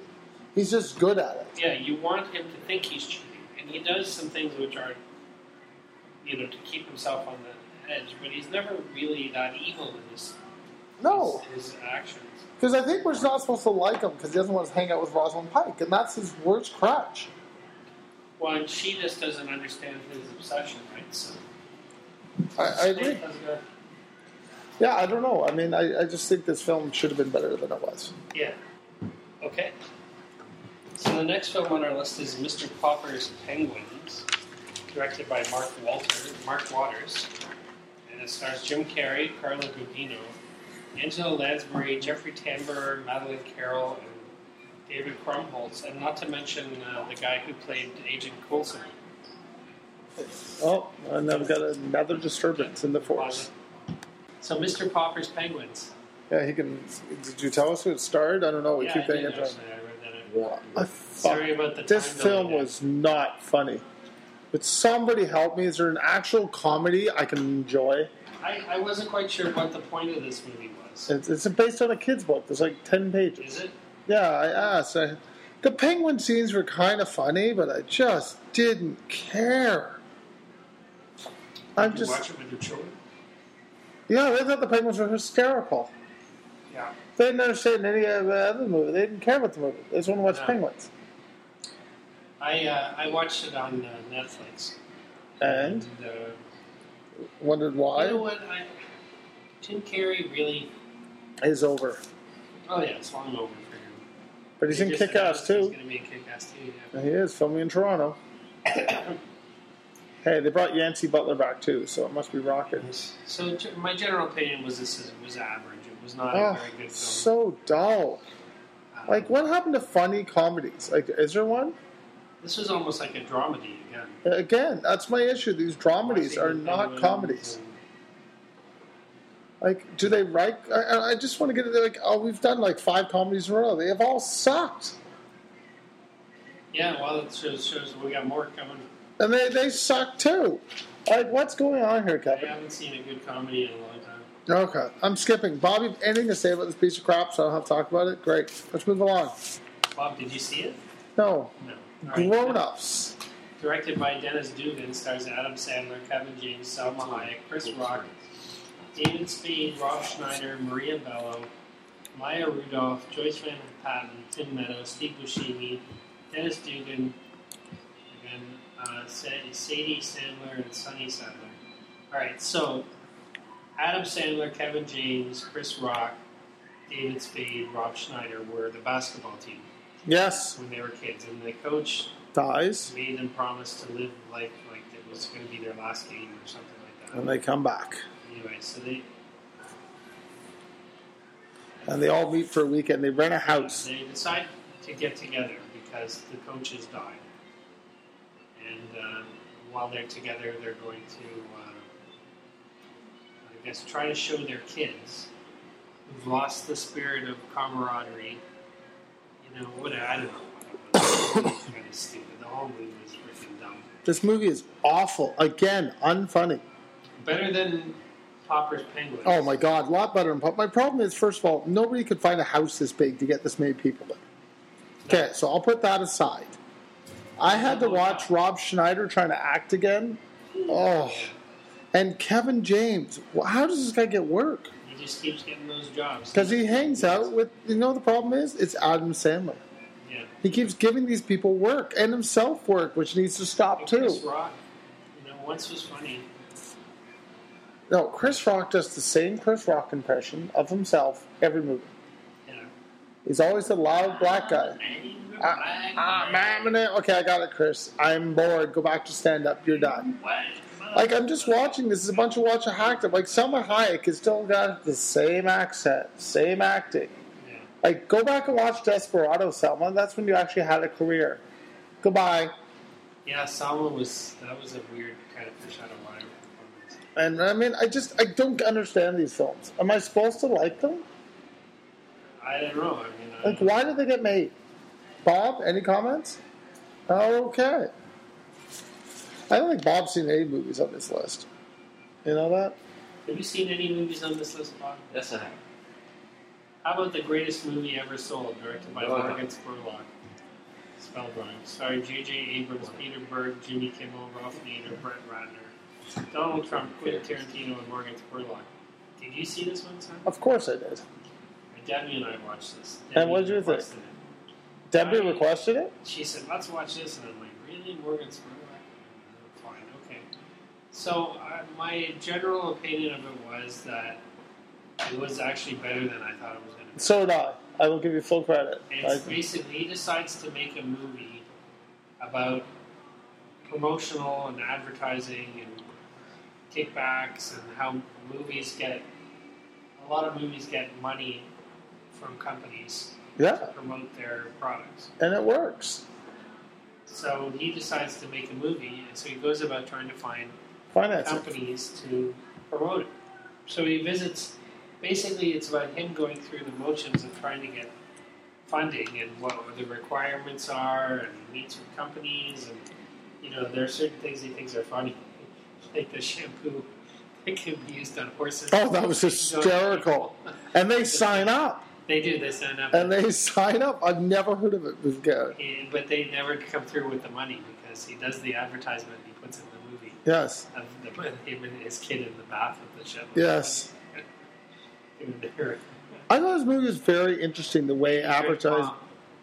Speaker 3: He's just good at it.
Speaker 2: Yeah, you want him to think he's cheating, and he does some things which are, to keep himself on the edge. But he's never really that evil in his actions.
Speaker 3: Because I think we're not supposed to like him because he doesn't want to hang out with Rosalind Pike, and that's his worst crutch.
Speaker 2: Well, and she just doesn't understand his obsession, right? So
Speaker 3: I agree. Yeah, I don't know. I mean, I just think this film should have been better than it was.
Speaker 2: Yeah. Okay. So the next film on our list is Mr. Popper's Penguins, directed by Mark Waters, and it stars Jim Carrey, Carla Gugino, Angela Lansbury, Jeffrey Tambor, Madeleine Carroll, and David Krumholtz, and not to mention the guy who played Agent Coulson.
Speaker 3: Oh, and then we've got another disturbance in the force.
Speaker 2: So Mr. Popper's Penguins.
Speaker 3: Yeah, he can. Did you tell us who it starred? I don't know. We keep paying attention.
Speaker 2: Sorry about the time.
Speaker 3: This film was not funny. Would somebody help me? Is there an actual comedy I can enjoy?
Speaker 2: I wasn't quite sure what the point of this movie was.
Speaker 3: It's based on a kid's book. There's like 10 pages.
Speaker 2: Is it?
Speaker 3: Yeah, I asked. The penguin scenes were kind of funny, but I just didn't care.
Speaker 2: Did you watch it with your children?
Speaker 3: Yeah, they thought the penguins were hysterical.
Speaker 2: Yeah.
Speaker 3: They didn't understand any of the other movie. They didn't care about the movie. They just want to watch penguins.
Speaker 2: I watched it on Netflix.
Speaker 3: And wondered why?
Speaker 2: You know what? Jim Carrey really
Speaker 3: is over.
Speaker 2: Oh, yeah, it's long over for him.
Speaker 3: But he's in Kick-Ass, too.
Speaker 2: He's going to be in Kick-Ass, too, yeah.
Speaker 3: He is, filming in Toronto. Hey, they brought Yancey Butler back, too, so it must be rocking.
Speaker 2: So my general opinion was this was average. It was not a very good film.
Speaker 3: So dull. Like, what happened to funny comedies? Like, is there one?
Speaker 2: This was almost like a dramedy again.
Speaker 3: Again, that's my issue. These dramedies are not comedies. Like, do they write? I just want to get it like, we've done like 5 comedies in a row. They have all sucked.
Speaker 2: Yeah, well, it shows we got more coming.
Speaker 3: And they suck too. Like, what's going on here, Kevin?
Speaker 2: I haven't seen a good comedy in a long time.
Speaker 3: Okay, I'm skipping. Bobby, anything to say about this piece of crap so I don't have to talk about it? Great. Let's move along.
Speaker 2: Bob, did you see it?
Speaker 3: No.
Speaker 2: No.
Speaker 3: Grown-ups.
Speaker 2: Directed by Dennis Dugan, stars Adam Sandler, Kevin James, Salma Hayek, Chris Rock, David Spade, Rob Schneider, Maria Bello, Maya Rudolph, Joyce Van Patten, Tim Meadows, Steve Buscemi, Dennis Dugan, and Sadie Sandler and Sonny Sadler. All right, so Adam Sandler, Kevin James, Chris Rock, David Spade, Rob Schneider were the basketball team.
Speaker 3: Yes.
Speaker 2: When they were kids, and the coach
Speaker 3: dies,
Speaker 2: made them promise to live life like it was going to be their last game or something like that.
Speaker 3: And they come back.
Speaker 2: Anyway, so
Speaker 3: they all meet for a weekend. They rent a house.
Speaker 2: They decide to get together because the coaches died. And while they're together, they're going to, I guess, try to show their kids who've lost the spirit of camaraderie. You know, I don't know. It's kind of stupid. The whole movie was freaking dumb.
Speaker 3: This movie is awful. Again, unfunny.
Speaker 2: Better than Popper's Penguins.
Speaker 3: Oh my God, a lot better than Popper. My problem is, first of all, nobody could find a house this big to get this many people in. Okay, so I'll put that aside. I had to watch Rob Schneider trying to act again. Oh. And Kevin James. How does this guy get work?
Speaker 2: He just keeps getting those jobs.
Speaker 3: Because he hangs out with, the problem is? It's Adam Sandler.
Speaker 2: Yeah.
Speaker 3: He keeps giving these people work and himself work, which needs to stop too.
Speaker 2: Chris Rock, once was funny.
Speaker 3: No, Chris Rock does the same Chris Rock impression of himself every movie.
Speaker 2: Yeah.
Speaker 3: He's always the loud black guy. Okay, I got it, Chris. I'm bored. Go back to stand-up. You're done. Like, I'm just watching this. It's a bunch of acting. Like, Salma Hayek has still got the same accent, same acting.
Speaker 2: Yeah.
Speaker 3: Like, go back and watch Desperado, Salma. That's when you actually had a career. Goodbye.
Speaker 2: Yeah, Salma was a weird kind of fish out of water performance.
Speaker 3: And, I mean, I don't understand these films. Am I supposed to like them?
Speaker 2: I don't know.
Speaker 3: Like, why did they get made? Bob, any comments? Okay. I don't think Bob's seen any movies on this list. You know that?
Speaker 2: Have you seen any movies on this list, Bob?
Speaker 4: Yes, I have.
Speaker 2: How about The Greatest Movie Ever Sold, directed by Morgan Spurlock? spelled wrong. Starring J.J. Abrams, Peter Berg, Jimmy Kimmel, Ralph Nader, Brett Ratner, Donald Trump, Quentin Tarantino, and Morgan Spurlock. Did you see this one, son?
Speaker 3: Of course I did.
Speaker 2: Debbie and I watched this.
Speaker 3: And what did you think?
Speaker 2: requested it.
Speaker 3: Debbie requested it?
Speaker 2: She said, let's watch this. And I'm like, really? Morgan Spurlock? Fine, okay. So my general opinion of it was that it was actually better than I thought it was going to be.
Speaker 3: So did I. I will give you full credit.
Speaker 2: It's basically, he decides to make a movie about promotional and advertising and kickbacks and how a lot of movies get money from companies
Speaker 3: Yeah,
Speaker 2: to promote their products.
Speaker 3: and it works.
Speaker 2: So he decides to make a movie, and so he goes about trying to find
Speaker 3: Financing.
Speaker 2: companies to promote it. So he visits, basically it's about him going through the motions of trying to get funding and what the requirements are, and he meets with companies, and there are certain things he thinks are funny, like the shampoo that can be used on horses.
Speaker 3: Oh, that was hysterical. And they sign up.
Speaker 2: They do, they sign up.
Speaker 3: And they sign up. I've never heard of it before.
Speaker 2: But they never come through with the money because he does the advertisement he puts in the movie
Speaker 3: Yes.
Speaker 2: of him and his kid in the bath of the ship.
Speaker 3: Yes. I thought this movie was very interesting, the way advertised.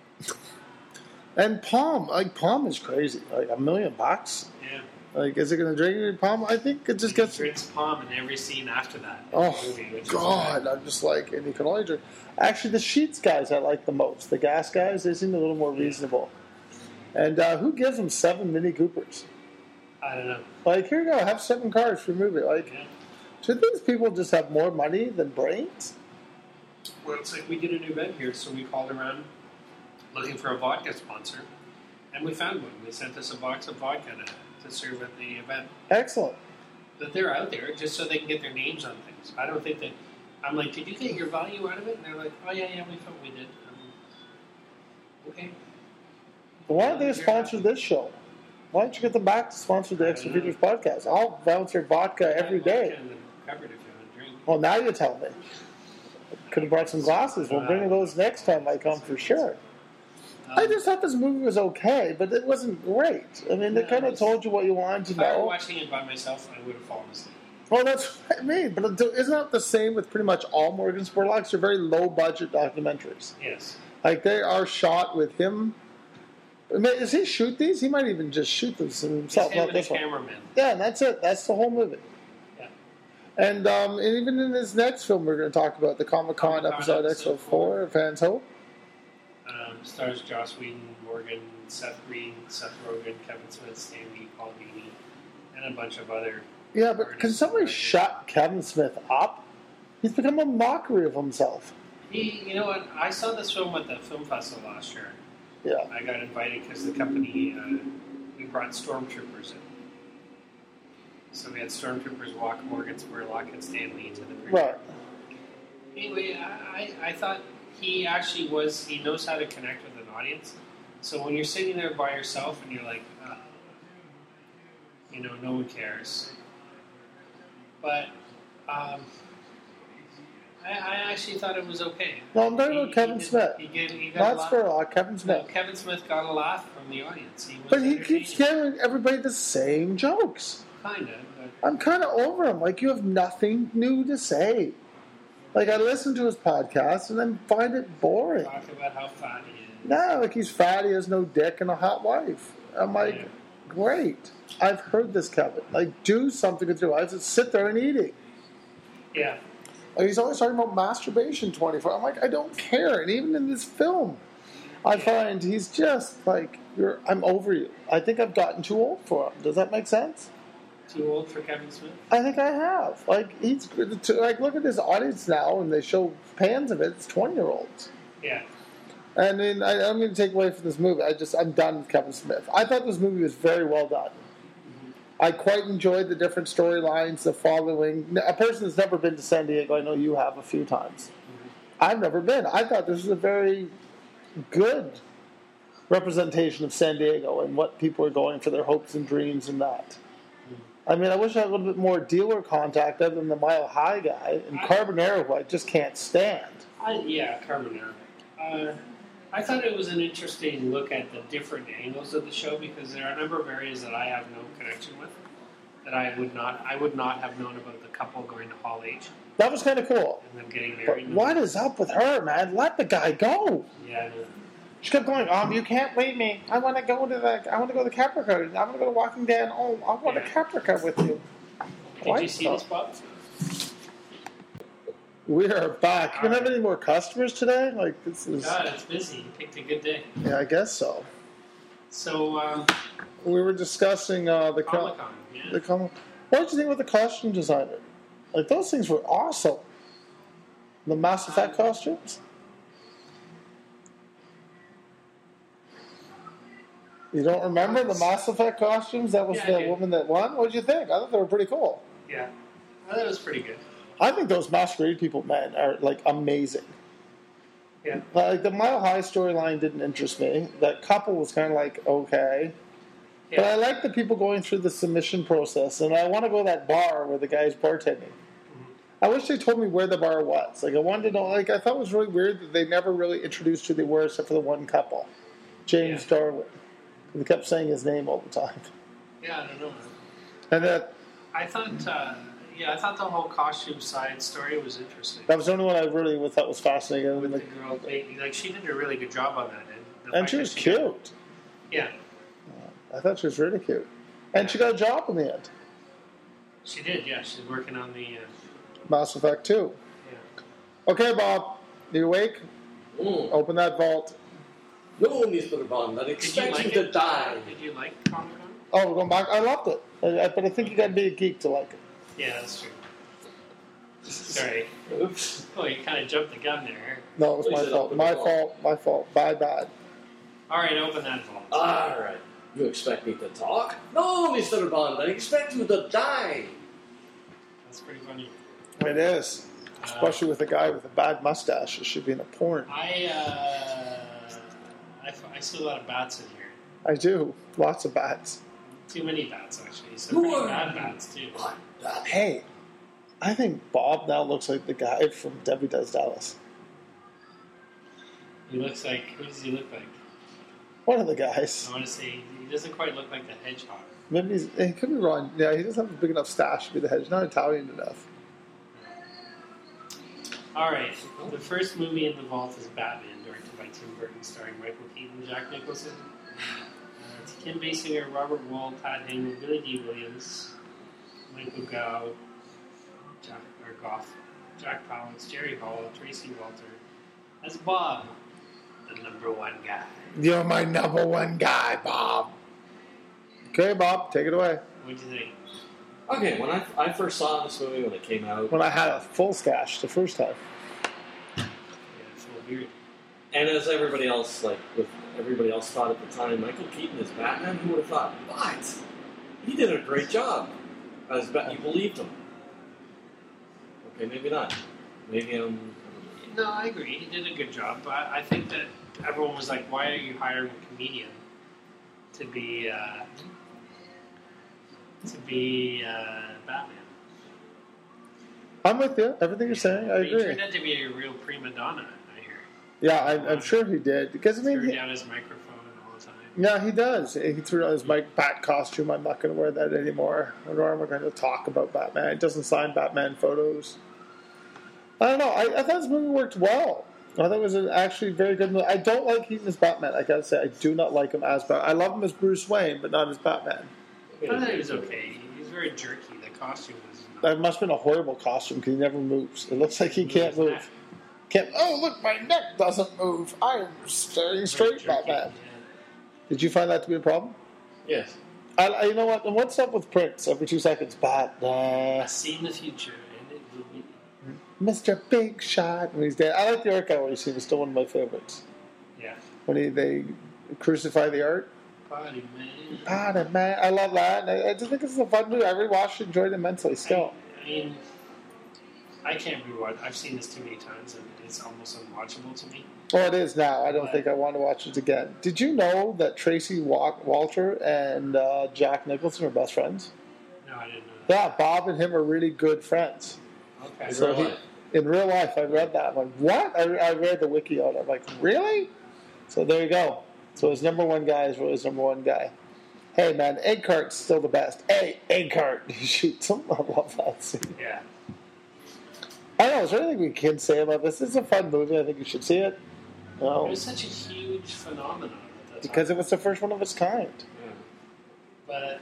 Speaker 3: And Palm is crazy. Like $1 million.
Speaker 2: Yeah.
Speaker 3: Like, is it going to drink any Palm? I think it just
Speaker 2: He
Speaker 3: gets.
Speaker 2: drinks palm in every scene after that. in
Speaker 3: Oh,
Speaker 2: the movie, which is
Speaker 3: God.
Speaker 2: great.
Speaker 3: I'm just like, and you can only drink. Actually, the Sheets guys I like the most. The gas guys, they seem a little more reasonable. And who gives them 7 Mini Coopers?
Speaker 2: I don't know.
Speaker 3: Like, here you go, have 7 cars for your movie. Like,
Speaker 2: Yeah.
Speaker 3: should these people just have more money than brains?
Speaker 2: Well, it's like we did an event here, so we called around looking for a vodka sponsor, and we found one. They sent us a box of vodka to serve at the event.
Speaker 3: Excellent.
Speaker 2: But they're out there just so they can get their names on things. I don't think that. I'm like, did you get your value out of it? And they're like, oh yeah, we thought we did. Okay.
Speaker 3: Why don't they sponsor this show? Why don't you get them back to sponsor the Extra Features podcast? I'll volunteer vodka every day.
Speaker 2: Vodka in the cupboard if you want to drink.
Speaker 3: Well, now you tell me. Could have brought some glasses. We'll bring those next time I come for sure. I just thought this movie was okay, but it wasn't great. I mean, it kind of told you what you wanted to
Speaker 2: If I were
Speaker 3: know.
Speaker 2: watching it by myself, I would have fallen asleep.
Speaker 3: Well, that's what I mean. But isn't that the same with pretty much all Morgan Spurlocks? They're very low-budget documentaries.
Speaker 2: Yes.
Speaker 3: Like, they are shot with him. I mean, does he shoot these? He might even just shoot them himself.
Speaker 2: It's him
Speaker 3: Not
Speaker 2: and
Speaker 3: this
Speaker 2: the
Speaker 3: one.
Speaker 2: cameraman.
Speaker 3: Yeah, and that's it. That's the whole movie.
Speaker 2: Yeah.
Speaker 3: And even in his next film, we're going to talk about the Comic-Con episode X04, Fans Hope.
Speaker 2: Stars Joss Whedon, Morgan, Seth Green, Seth Rogen, Kevin Smith, Stan Lee, Paul Dini, and a bunch of other.
Speaker 3: Yeah, but can somebody shut Kevin Smith up? He's become a mockery of himself.
Speaker 2: You know what? I saw this film at the film festival last year.
Speaker 3: Yeah.
Speaker 2: I got invited because the company, we brought stormtroopers in. So we had stormtroopers walk Morgan Spurlock and Stan Lee to the premiere.
Speaker 3: Right.
Speaker 2: Anyway, I thought he actually he knows how to connect with an audience. So when you're sitting there by yourself and you're like, no one cares. But I actually thought it was okay.
Speaker 3: No, I'm talking about Kevin Smith.
Speaker 2: He got a
Speaker 3: Not
Speaker 2: laugh.
Speaker 3: Spurlock, Kevin
Speaker 2: No,
Speaker 3: Smith.
Speaker 2: Kevin Smith got a laugh from the audience.
Speaker 3: But he keeps giving everybody the same jokes.
Speaker 2: Kind of.
Speaker 3: I'm kind of over him. Like, you have nothing new to say. Like, I listen to his podcast and then find it boring.
Speaker 2: Talk about how fat he is.
Speaker 3: No, like, he's fat, he has no dick, and a hot wife. I'm like,
Speaker 2: Yeah.
Speaker 3: great. I've heard this, Kevin. Like, do something with your life. Just sit there and eating.
Speaker 2: Yeah.
Speaker 3: Like, he's always talking about masturbation 24. I'm like, I don't care. And even in this film, I find he's just like, I'm over you. I think I've gotten too old for him. Does that make sense?
Speaker 2: Too old for Kevin Smith?
Speaker 3: I think I have. Like, he's like, look at this audience now, and they show pans of it. It's 20-year-olds.
Speaker 2: Yeah.
Speaker 3: And then I'm going to take away from this movie. I'm done with Kevin Smith. I thought this movie was very well done. I quite enjoyed the different storylines, the following. A person that's never been to San Diego, I know you have a few times. I've never been. I thought this was a very good representation of San Diego and what people are going for their hopes and dreams and that. I mean, I wish I had a little bit more dealer contact other than the Mile High guy and Carbonero, who I just can't stand.
Speaker 2: Yeah, Carbonero. I thought it was an interesting look at the different angles of the show because there are a number of areas that I have no connection with that I would not have known about the couple going to Hall H
Speaker 3: That was kind of cool.
Speaker 2: and them getting
Speaker 3: But
Speaker 2: married.
Speaker 3: what is up with her, man? Let the guy go.
Speaker 2: Yeah, I know.
Speaker 3: She kept going, you can't leave me. I want to go to the Capricorn. I want to go to Walking Dead. Oh, I want to Capricorn with you.
Speaker 2: Did you see this, Bob?
Speaker 3: We are back. You gonna have any more customers today? Like this is.
Speaker 2: God, it's busy. You picked a good day.
Speaker 3: Yeah, I guess so.
Speaker 2: So,
Speaker 3: We were discussing the
Speaker 2: Comic-Con, yeah.
Speaker 3: the comic. What did you think with the costume designer? Like those things were awesome. The Mass Effect costumes. You don't remember the Mass Effect costumes? That was
Speaker 2: Yeah, I
Speaker 3: the
Speaker 2: do.
Speaker 3: woman that won. What did you think? I thought they were pretty cool.
Speaker 2: Yeah. I thought it was pretty good.
Speaker 3: I think those Masquerade people, man, are like amazing.
Speaker 2: Yeah.
Speaker 3: Like the Mile High storyline didn't interest me. That couple was kind of like okay,
Speaker 2: Yeah.
Speaker 3: but I like the people going through the submission process, and I want to go to that bar where the guy's bartending.
Speaker 2: Mm-hmm.
Speaker 3: I wish they told me where the bar was. Like I wanted to know. Like I thought it was really weird that they never really introduced who they were except for the one couple, James
Speaker 2: Yeah.
Speaker 3: Darwin. They kept saying his name all the time,
Speaker 2: Yeah, I don't know.
Speaker 3: and that
Speaker 2: I thought, I thought the whole costume side story was interesting.
Speaker 3: was the only one I really thought was fascinating.
Speaker 2: With the
Speaker 3: And,
Speaker 2: girl, like she did a really good job on that. And, the
Speaker 3: and
Speaker 2: fact
Speaker 3: she
Speaker 2: that
Speaker 3: was
Speaker 2: got-
Speaker 3: cute.
Speaker 2: Yeah,
Speaker 3: I thought she was really cute, and she got a job in the end.
Speaker 2: she did. Yeah, she's working on the.
Speaker 3: Mass Effect 2.
Speaker 2: Yeah.
Speaker 3: Okay, Bob, you awake? Open that vault.
Speaker 4: No, Mr. Bond, I
Speaker 2: Did you
Speaker 4: expect
Speaker 2: like
Speaker 4: you to
Speaker 2: it?
Speaker 4: die.
Speaker 2: Did you like Comic Con?
Speaker 3: Oh, we're going back. I loved it, but I think you got to be a geek to like it.
Speaker 2: Yeah, that's true. Sorry.
Speaker 4: Oops.
Speaker 2: Oh, you kind of jumped the gun there.
Speaker 3: No, it was my
Speaker 4: Please
Speaker 3: fault.
Speaker 4: open
Speaker 3: My
Speaker 4: the vault.
Speaker 3: fault. My fault. Bad.
Speaker 2: All right, open that vault.
Speaker 4: All right. You expect me to talk? No, Mr. Bond, I expect you to die.
Speaker 2: That's pretty funny.
Speaker 3: It is, especially with a guy with a bad mustache. It should be in a porn.
Speaker 2: I see a lot of bats in here.
Speaker 3: I do. Lots of bats.
Speaker 2: Too many bats, actually. Some pretty bad bats, too.
Speaker 3: Hey, I think Bob now looks like the guy from Debbie Does Dallas.
Speaker 2: He looks like, who does he look like?
Speaker 3: One of the guys.
Speaker 2: I want to say, he doesn't quite look like the hedgehog.
Speaker 3: Maybe he could be wrong. Yeah, he doesn't have a big enough stash to be the head. He's not Italian enough.
Speaker 2: All right, the first movie in the vault is Batman, directed by Tim Burton, starring Michael Keaton, Jack Nicholson, it's Kim Basinger, Robert Wall, Todd Hayden, Billy D. Williams, Michael Gow, Jack Palance, Jerry Hall, Tracy Walter, as Bob, the number one guy.
Speaker 3: You're my number one guy, Bob. Okay, Bob, take it away.
Speaker 2: What'd you think?
Speaker 4: Okay, when I first saw this movie when it came out,
Speaker 3: When I had a full stash the first time.
Speaker 2: Yeah, it's a little weird.
Speaker 4: and as everybody else, thought at the time, Michael Keaton as Batman, who would have thought, what? He did a great job. As you believed him. Okay, maybe not. Maybe
Speaker 2: No, I agree. He did a good job, but I think that everyone was like, "Why are you hiring a comedian to be Batman?"
Speaker 3: I'm with you. Everything you're saying, I
Speaker 2: He turned
Speaker 3: agree.
Speaker 2: out to be a real prima donna. I hear.
Speaker 3: Yeah, I'm sure he did. Because, I
Speaker 2: Threw
Speaker 3: mean,
Speaker 2: down his microphone all the time.
Speaker 3: yeah, he does. He threw out his Mike Bat costume. I'm not going to wear that anymore. Nor am I going to talk about Batman. It doesn't sign Batman photos. I don't know. I thought this movie worked well. I thought it was actually very good movie. I don't like Keaton as Batman. I got to say, I do not like him as Batman. I love him as Bruce Wayne, but not as Batman.
Speaker 2: I thought he was okay. He was very jerky. The costume was.
Speaker 3: That must have been a horrible costume because he never moves. It looks like he can't move. Can't. Oh, look, my neck doesn't move. I am staring straight, Batman. Did you find that to be a problem?
Speaker 4: yes.
Speaker 3: You know what? And what's up with Prince? Every 2 seconds, Batman.
Speaker 2: I've seen the future, and it will be.
Speaker 3: Mr. Big Shot when he's dead. I like the art gallery scene. It's still one of my favorites.
Speaker 2: Yeah.
Speaker 3: When they crucify the art.
Speaker 2: Body man.
Speaker 3: Man, I love that. And I just think it's a fun movie. I rewatched it, enjoyed it immensely. Still,
Speaker 2: I mean, I can't rewatch. I've seen this too many times, and it's almost unwatchable to me.
Speaker 3: well, it is now. I don't think I want to watch it again. Did you know that Tracy Walter and Jack Nicholson are best friends?
Speaker 2: No, I didn't know that.
Speaker 3: Yeah, Bob and him are really good friends.
Speaker 2: Okay.
Speaker 3: So in real life, I read that. I'm like, what? I read the wiki on it. I'm like, really? So there you go. So his number one guy is really his number one guy. Hey, man, Egg Cart's still the best. Hey, Egg Cart. He shoots him. I love that scene.
Speaker 2: Yeah.
Speaker 3: I don't know. Is there anything we can say about this? This is a fun movie. I think you should see it.
Speaker 2: It was such a huge phenomenon at that time.
Speaker 3: Because it was the first one of its kind.
Speaker 4: Yeah.
Speaker 2: But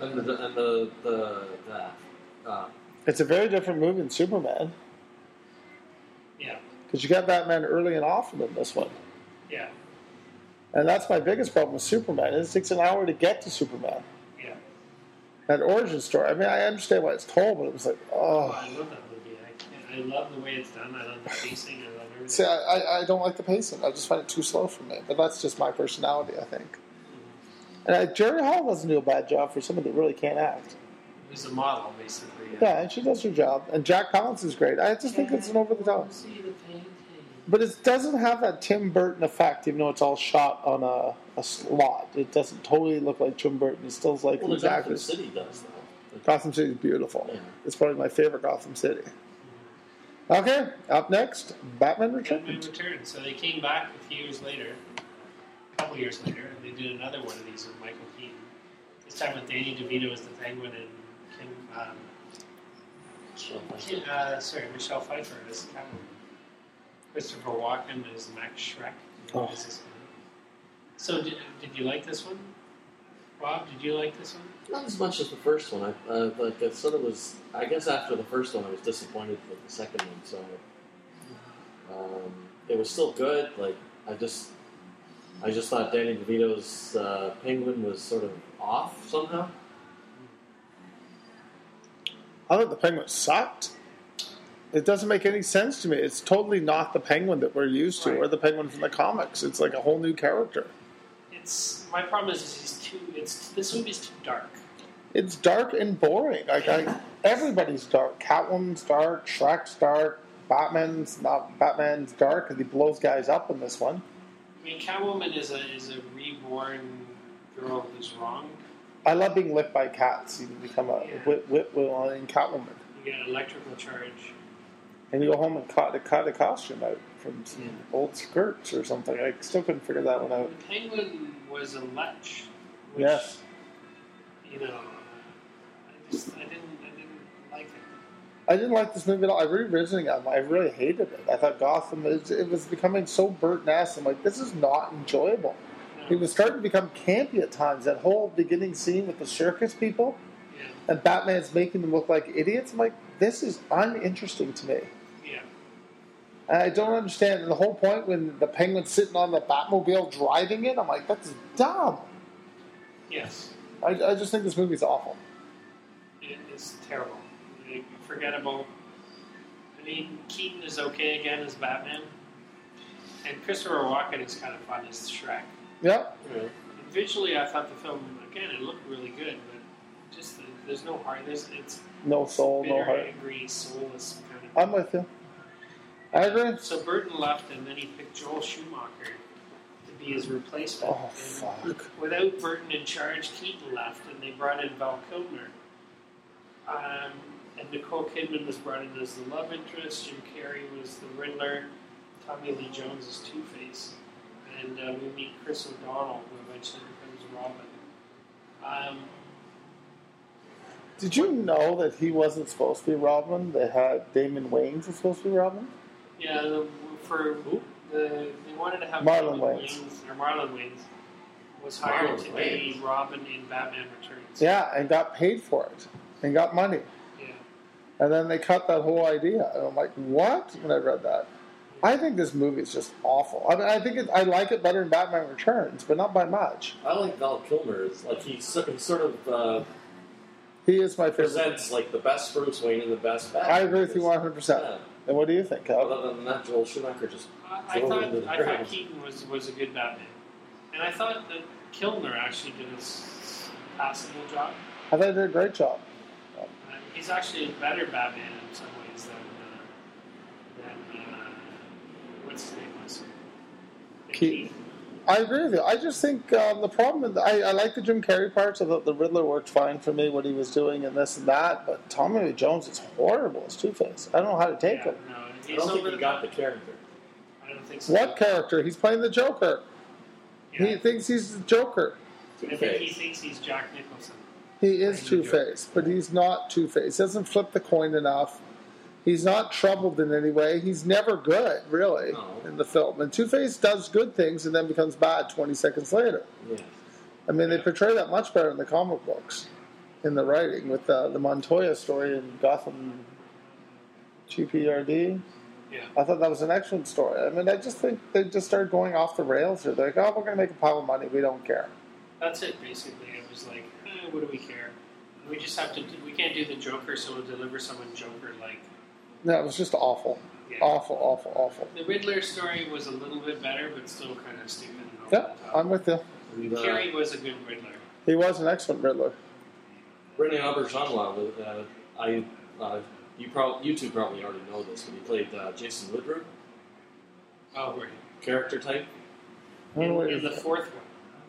Speaker 3: It's a very different movie than Superman.
Speaker 2: yeah,
Speaker 3: Because you got Batman early and often in this one.
Speaker 2: yeah,
Speaker 3: And that's my biggest problem with Superman. It takes an hour to get to Superman.
Speaker 2: yeah.
Speaker 3: That origin story. I mean, I understand why it's told, but it was like,
Speaker 2: Oh,
Speaker 3: oh.
Speaker 2: I love that movie. I love the way it's done. I love the pacing. I love everything.
Speaker 3: See, I don't like the pacing. I just find it too slow for me. But that's just my personality, I think. And Jerry Hall doesn't do a bad job for someone that really can't act.
Speaker 2: He's a model, basically.
Speaker 3: Yeah, and she does her job. And Jack Palance is great. I just think it's an over the top.
Speaker 2: See the painting.
Speaker 3: But it doesn't have that Tim Burton effect, even though it's all shot on a slot. It doesn't totally look like Tim Burton. It still like
Speaker 4: Well, the
Speaker 3: these
Speaker 4: Gotham
Speaker 3: actors.
Speaker 4: City does, though.
Speaker 3: Gotham City is beautiful.
Speaker 4: Yeah.
Speaker 3: It's probably my favorite Gotham City. Okay, up next, Batman
Speaker 2: Batman
Speaker 3: Returns.
Speaker 2: Returns. So they came back a few years later, a couple years later, and they did another one of these with Michael Keaton. This time with Danny DeVito as the Penguin and Michelle Pfeiffer as Catwoman. Christopher Walken as Max Schreck.
Speaker 3: Oh.
Speaker 2: So did you like this one? Rob, did you like this one?
Speaker 4: Not as much as the first one. It sort of was. I guess after the first one, I was disappointed with the second one. So it was still good. Like I just thought Danny DeVito's Penguin was sort of off somehow.
Speaker 3: I thought the Penguin sucked. It doesn't make any sense to me. It's totally not the Penguin that we're used to,
Speaker 2: Right.
Speaker 3: or the Penguin from the comics. It's like a whole new character.
Speaker 2: My problem is this movie's too dark.
Speaker 3: It's dark and boring. Everybody's dark. Catwoman's dark. Shrek's dark. Batman's dark because he blows guys up in this one.
Speaker 2: I mean, Catwoman is a reborn girl who's wrong.
Speaker 3: I love being licked by cats. You can become a whip in Catwoman.
Speaker 2: You get an electrical charge.
Speaker 3: And you go home and cut a costume out from some old skirts or something. I still couldn't figure that one out.
Speaker 2: The Penguin was a lech. Which,
Speaker 3: Yes.
Speaker 2: You know, I didn't like it.
Speaker 3: I didn't like this movie at all. I revisiting it. I really hated it. I thought Gotham, it was becoming so Burton-esque. I'm like, this is not enjoyable.
Speaker 2: No.
Speaker 3: It was starting to become campy at times. That whole beginning scene with the circus people,
Speaker 2: Yeah.
Speaker 3: and Batman's making them look like idiots. I'm like, this is uninteresting to me.
Speaker 2: Yeah.
Speaker 3: And I don't understand. And the whole point when the Penguin's sitting on the Batmobile driving it, I'm like, that's dumb.
Speaker 2: Yes.
Speaker 3: I just think this movie's awful.
Speaker 2: It's terrible. Like, forgettable. I mean, Keaton is okay again as Batman. And Christopher Walken is kind of fun as Shrek.
Speaker 3: Yeah.
Speaker 2: And visually, I thought the film, again, it looked really good, but just there's no heart. It's
Speaker 3: No soul,
Speaker 2: bitter,
Speaker 3: no heart.
Speaker 2: angry, soulless kind of.
Speaker 3: I'm with you. I agree.
Speaker 2: So Burton left, and then he picked Joel Schumacher to be his replacement.
Speaker 3: Oh,
Speaker 2: And
Speaker 3: fuck.
Speaker 2: without Burton in charge, Keaton left, and they brought in Val Kilmer. And Nicole Kidman was brought in as the love interest. Jim Carrey was the Riddler. Tommy Lee Jones is Two-Face. And we meet Chris O'Donnell, who eventually becomes Robin.
Speaker 3: Did you know that he wasn't supposed to be Robin? They had Damon Wayans was supposed to be Robin?
Speaker 2: Yeah, they wanted to have
Speaker 3: Marlon
Speaker 2: Damon
Speaker 3: Wayans.
Speaker 2: Or Marlon Wayans was hired
Speaker 4: Marlon
Speaker 2: to
Speaker 4: Wayans.
Speaker 2: be Robin in Batman Returns.
Speaker 3: Yeah, and got paid for it. And got money.
Speaker 2: Yeah.
Speaker 3: And then they cut that whole idea. And I'm like, what? When I read that. I think this movie is just awful. I mean, I like it better than Batman Returns, but not by much.
Speaker 4: I like Val Kilmer. It's like he sort of
Speaker 3: He is my favorite.
Speaker 4: presents like the best Bruce Wayne and the best Batman.
Speaker 3: I agree with you 100%.
Speaker 4: Yeah.
Speaker 3: And what do you think, Cal?
Speaker 4: Other than that, Joel Schumacher just
Speaker 2: I
Speaker 4: drove into the
Speaker 2: thought
Speaker 4: ground.
Speaker 2: Keaton was a good Batman. And I thought that Kilmer actually did a passable job.
Speaker 3: I thought they did a great job.
Speaker 2: He's actually a better Batman in some ways than what's his name was?
Speaker 3: Keaton. I agree with you. I just think the problem is I like the Jim Carrey parts. I thought the Riddler worked fine for me, what he was doing and this and that. But Tommy Lee Jones is horrible as Two-Face. I don't know how to take him.
Speaker 2: No,
Speaker 4: I
Speaker 2: he's
Speaker 4: don't think
Speaker 2: over
Speaker 4: he
Speaker 2: the
Speaker 4: got
Speaker 2: top.
Speaker 4: the character.
Speaker 2: I don't think so.
Speaker 3: What character? He's playing the Joker.
Speaker 2: Yeah.
Speaker 3: He thinks he's the Joker.
Speaker 2: I think he thinks he's Jack Nicholson.
Speaker 3: He is
Speaker 2: Playing the
Speaker 3: Two-Face, but he's not Two-Face. He doesn't flip the coin enough. He's not troubled in any way. He's never good, really, in the film. And Two-Face does good things and then becomes bad 20 seconds later.
Speaker 4: Yeah.
Speaker 3: I mean, they portray that much better in the comic books, in the writing, with the Montoya story in Gotham GPRD.
Speaker 2: Yeah.
Speaker 3: I thought that was an excellent story. I mean, I just think they just started going off the rails here. They're like, oh, we're going to make a pile of money. We don't care.
Speaker 2: That's it, basically. It was like, what do we care? We just have to. We can't do the Joker, so we'll deliver someone Joker-like.
Speaker 3: No, it was just awful.
Speaker 2: Yeah.
Speaker 3: Awful, awful, awful.
Speaker 2: The Riddler story was a little bit better, but still kind of stupid. And over
Speaker 3: Yeah,
Speaker 2: the top.
Speaker 3: I'm with you.
Speaker 4: And,
Speaker 2: Carey was a good Riddler.
Speaker 3: He was an excellent Riddler.
Speaker 4: Rene Auberjonois, you two probably already know this, but he played Jason Woodruff,
Speaker 2: Oh, right.
Speaker 4: character type.
Speaker 2: In the fourth one.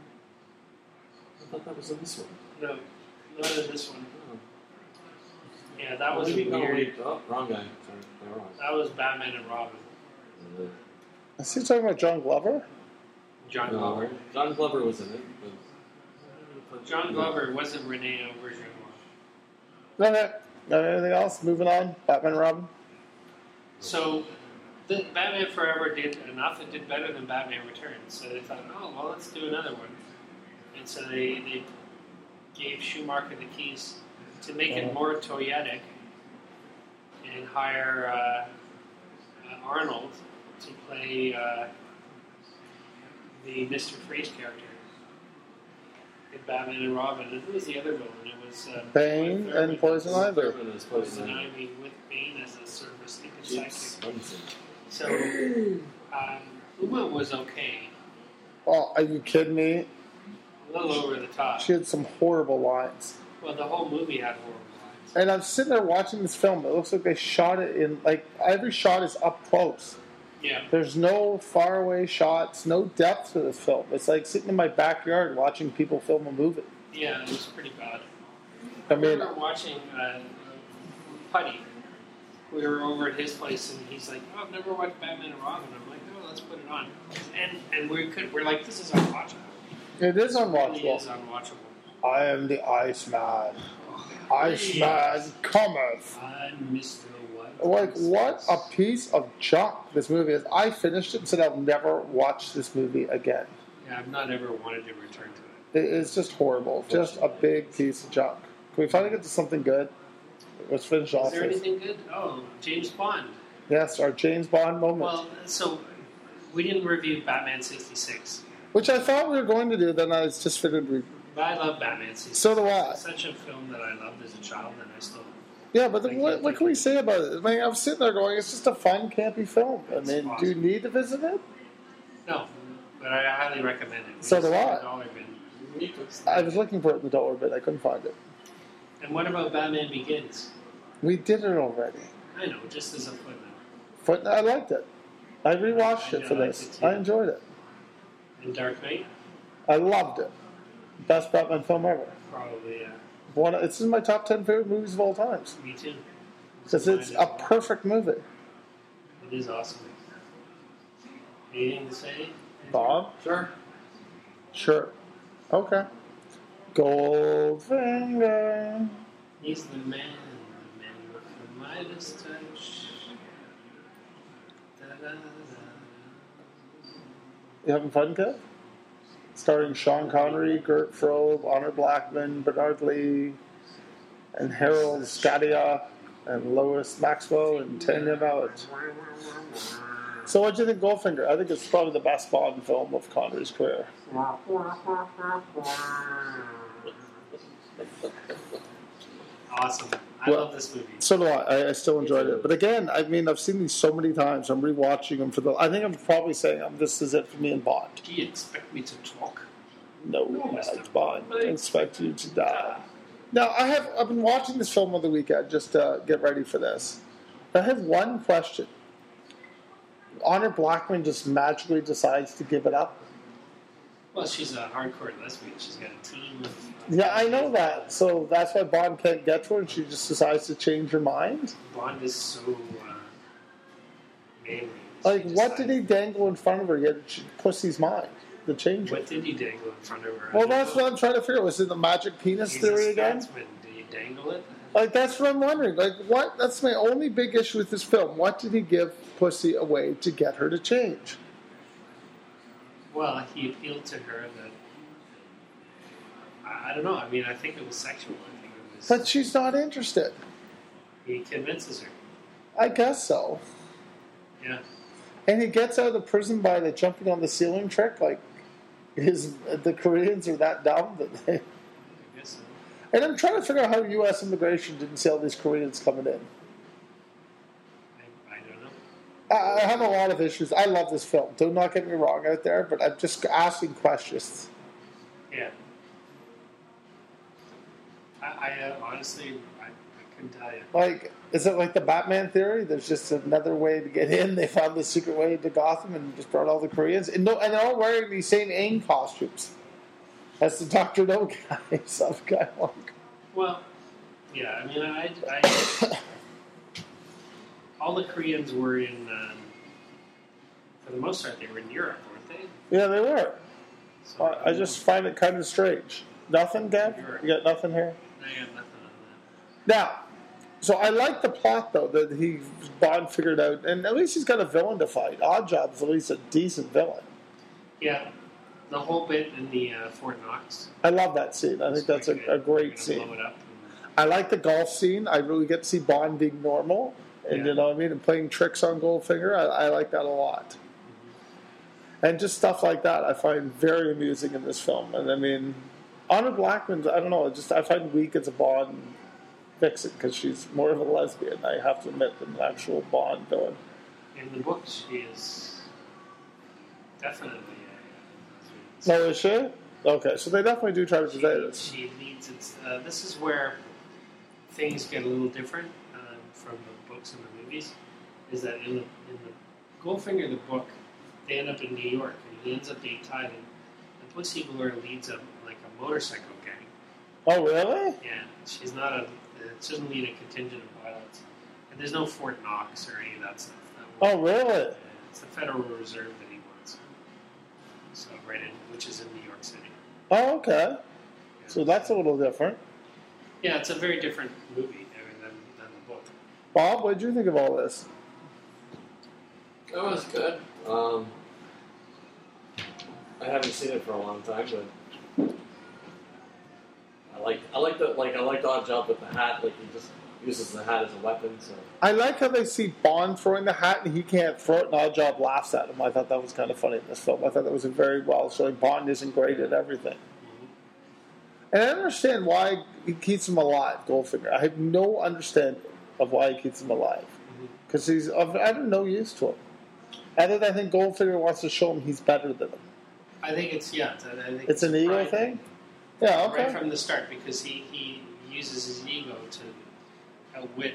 Speaker 4: I thought that was in this one.
Speaker 2: No, not in this one.
Speaker 4: Oh.
Speaker 2: Yeah, that was
Speaker 4: Maybe- no,
Speaker 2: weird.
Speaker 4: wait, oh, wrong guy. Sorry, I'm wrong.
Speaker 2: That was Batman and Robin.
Speaker 3: Is he talking about John Glover?
Speaker 2: John
Speaker 4: No,
Speaker 2: Glover.
Speaker 4: John Glover was in it. But
Speaker 2: John Glover wasn't Rene Auberjonois.
Speaker 3: Okay. Got anything else? Moving on. Batman and Robin.
Speaker 2: So, Batman Forever did enough. It did better than Batman Returns. So they thought, oh, well, let's do another one. And so they gave Schumacher the keys to make it more toyetic and hire Arnold to play the Mr. Freeze character in Batman and Robin. And who was the other villain? It was
Speaker 3: Bane
Speaker 2: Roy
Speaker 3: and
Speaker 2: Thurman.
Speaker 3: Poison Ivy.
Speaker 4: Thurman is
Speaker 2: Poison Ivy with Bane as a sort of a stupid
Speaker 4: James
Speaker 2: sidekick.
Speaker 4: Munson.
Speaker 2: So, Uma was okay.
Speaker 3: Oh, are you kidding me?
Speaker 2: A little over the top.
Speaker 3: She had some horrible lines.
Speaker 2: Well, the whole movie had horrible lines.
Speaker 3: And I'm sitting there watching this film. It looks like they shot it in, like, every shot is up close.
Speaker 2: Yeah.
Speaker 3: There's no faraway shots, no depth to this film. It's like sitting in my backyard watching people film a movie.
Speaker 2: Yeah, it was pretty bad.
Speaker 3: I
Speaker 2: We
Speaker 3: mean,
Speaker 2: were watching Putty. We were over at his place, and he's like, "Oh, I've never watched Batman and Robin." I'm like, "Oh, let's put it on." And we're like, "This is unwatchable."
Speaker 3: it is
Speaker 2: It really is
Speaker 3: unwatchable.
Speaker 2: unwatchable.
Speaker 3: I am the Iceman.
Speaker 2: Oh,
Speaker 3: Iceman cometh.
Speaker 2: I'm Mr. White.
Speaker 3: Like, what a piece of junk this movie is. I finished it and said I'll never watch this movie again.
Speaker 2: Yeah, I've not ever wanted to return to it.
Speaker 3: It is just horrible. Just a big piece of junk. Can we finally get to something good? Let's finish
Speaker 2: Is
Speaker 3: off
Speaker 2: there
Speaker 3: this.
Speaker 2: anything good? Oh, James Bond.
Speaker 3: Yes, our James Bond moment.
Speaker 2: Well, so we didn't review Batman 66.
Speaker 3: Which I thought we were going to do, then I just figured
Speaker 2: But I love Batman 66.
Speaker 3: So do I.
Speaker 2: It's such a film that I loved as a child, and I still.
Speaker 3: Yeah, but
Speaker 2: Thank
Speaker 3: what,
Speaker 2: you.
Speaker 3: what can we say about it? I mean, I'm sitting there going, it's just a fun, campy film. I
Speaker 2: It's
Speaker 3: mean,
Speaker 2: awesome.
Speaker 3: do you need to visit it?
Speaker 2: No, but I highly recommend it.
Speaker 3: So do I.
Speaker 2: $dollar bin.
Speaker 3: I was looking for it in the dollar bin. I couldn't find it.
Speaker 2: And what about Batman Begins?
Speaker 3: We did it already.
Speaker 2: I know, just as a footnote.
Speaker 3: But I liked it. I rewatched it
Speaker 2: Yeah,
Speaker 3: for
Speaker 2: I liked
Speaker 3: this.
Speaker 2: it too.
Speaker 3: I enjoyed it.
Speaker 2: And Dark Knight?
Speaker 3: I loved it. Best Batman film ever.
Speaker 2: Probably, yeah.
Speaker 3: It's in my top 10 favorite movies of all times.
Speaker 2: Me too.
Speaker 3: Because it's a perfect movie.
Speaker 2: It is awesome. Anything to say?
Speaker 3: Bob?
Speaker 4: Sure.
Speaker 3: Sure. Okay. Goldfinger.
Speaker 2: He's the man with the Midas touch. Da-da-da-da.
Speaker 3: You having fun, Kev? Starring Sean Connery, Gert Frobe, Honor Blackman, Bernard Lee, and Harold Scadia, and Lois Maxwell, and Tanya Ballard. So what do you think, Goldfinger? I think it's probably the best Bond film of Connery's career.
Speaker 2: Awesome. I
Speaker 3: Well,
Speaker 2: love this movie.
Speaker 3: So do I. I still enjoyed it. But again, I mean, I've seen these so many times. I'm rewatching them for the... I think I'm probably saying this is it for me and Bond.
Speaker 2: Do you expect me to talk?
Speaker 3: No,
Speaker 2: Mr.
Speaker 3: Mr. Bond. I expect you to die. Now, I've been watching this film on the weekend just to get ready for this. I have one question. Honor Blackman just magically decides to give it up?
Speaker 2: Well, she's a hardcore lesbian. She's got a team of...
Speaker 3: Yeah, I know that. So that's why Bond can't get to her and she just decides to change her mind?
Speaker 2: Bond is so manly.
Speaker 3: Like,
Speaker 2: She
Speaker 3: what did
Speaker 2: decides-
Speaker 3: he dangle in front of her yet she pussy's mind? to change
Speaker 2: What
Speaker 3: it.
Speaker 2: did you dangle in front of her?
Speaker 3: Well, that's what I'm trying to figure out. Was it the magic penis
Speaker 2: He's
Speaker 3: theory
Speaker 2: a
Speaker 3: again?
Speaker 2: Scotsman. Did you dangle it?
Speaker 3: Like, that's what I'm wondering. Like, what? That's my only big issue with this film. What did he give Pussy away to get her to change?
Speaker 2: Well, he appealed to her that. I don't know. I mean, I think it was sexual. I think it was.
Speaker 3: But she's not interested.
Speaker 2: He convinces her.
Speaker 3: I guess so.
Speaker 2: Yeah.
Speaker 3: And he gets out of prison by the jumping on the ceiling trick. Like, the Koreans are that dumb that they...
Speaker 2: I guess so.
Speaker 3: And I'm trying to figure out how U.S. immigration didn't see all these Koreans coming in.
Speaker 2: I don't know.
Speaker 3: I have a lot of issues. I love this film. Do not get me wrong out there, but I'm just asking questions.
Speaker 2: Yeah. I honestly, I couldn't tell you.
Speaker 3: Like, is it like the Batman theory? There's just another way to get in. They found the secret way into Gotham and just brought all the Koreans. And they're all wearing these same AIM costumes. That's the Dr. No guy, some guy like.
Speaker 2: Well, yeah, I mean, I all the Koreans were in, for the most part, they were in Europe, weren't they?
Speaker 3: Yeah, they were.
Speaker 2: So,
Speaker 3: I just find it kind of strange. Nothing, Gav? You got nothing here?
Speaker 2: I got nothing on
Speaker 3: Now, so I like the plot, though, that Bond figured out, and at least he's got a villain to fight. Oddjob's at least a decent villain.
Speaker 2: that. Yeah, the whole bit in the Fort Knox.
Speaker 3: I love that scene. I think that's a great scene.
Speaker 2: Blow it up.
Speaker 3: I like the golf scene. I really get to see Bond being normal, and you know what I mean, and playing tricks on Goldfinger. I like that a lot. And just stuff like that I find very amusing in this film. And I mean, Honor Blackman, I don't know, I find weak as a Bond vixen because she's more of a lesbian, I have to admit, than an actual Bond villain.
Speaker 2: In the book, she is definitely
Speaker 3: Oh, is she? Okay, so they definitely do try to portray this.
Speaker 2: She leads it. This is where things get a little different from the books and the movies. Is that in the Goldfinger, the book, they end up in New York, and he ends up being tied in. And Pussy Galore leads a motorcycle gang.
Speaker 3: Oh, really?
Speaker 2: Yeah, she's not she doesn't lead a contingent of pilots. And there's no Fort Knox or any of that stuff.
Speaker 3: Oh, really?
Speaker 2: It's the Federal Reserve that he wants. So which is in New York City.
Speaker 3: Oh, okay. So that's a little different.
Speaker 2: Yeah, it's a very different movie than the book.
Speaker 3: Bob, what did you think of all this?
Speaker 4: It was good. I haven't seen it for a long time, but I like the odd job with the hat. Like, he just uses the hat as a weapon. So
Speaker 3: I like how they see Bond throwing the hat and he can't throw it, and Oddjob laughs at him. I thought that was kind of funny in this film. I thought that was a very well showing Bond isn't great at everything. And I understand why he keeps him alive, Goldfinger. I have no understanding of why he keeps him alive. Because he's of no use to him. Other than I think Goldfinger wants to show him he's better than him.
Speaker 2: I think it's
Speaker 3: It's an ego thing? Yeah, okay.
Speaker 2: Right from the start, because he uses his ego to outwit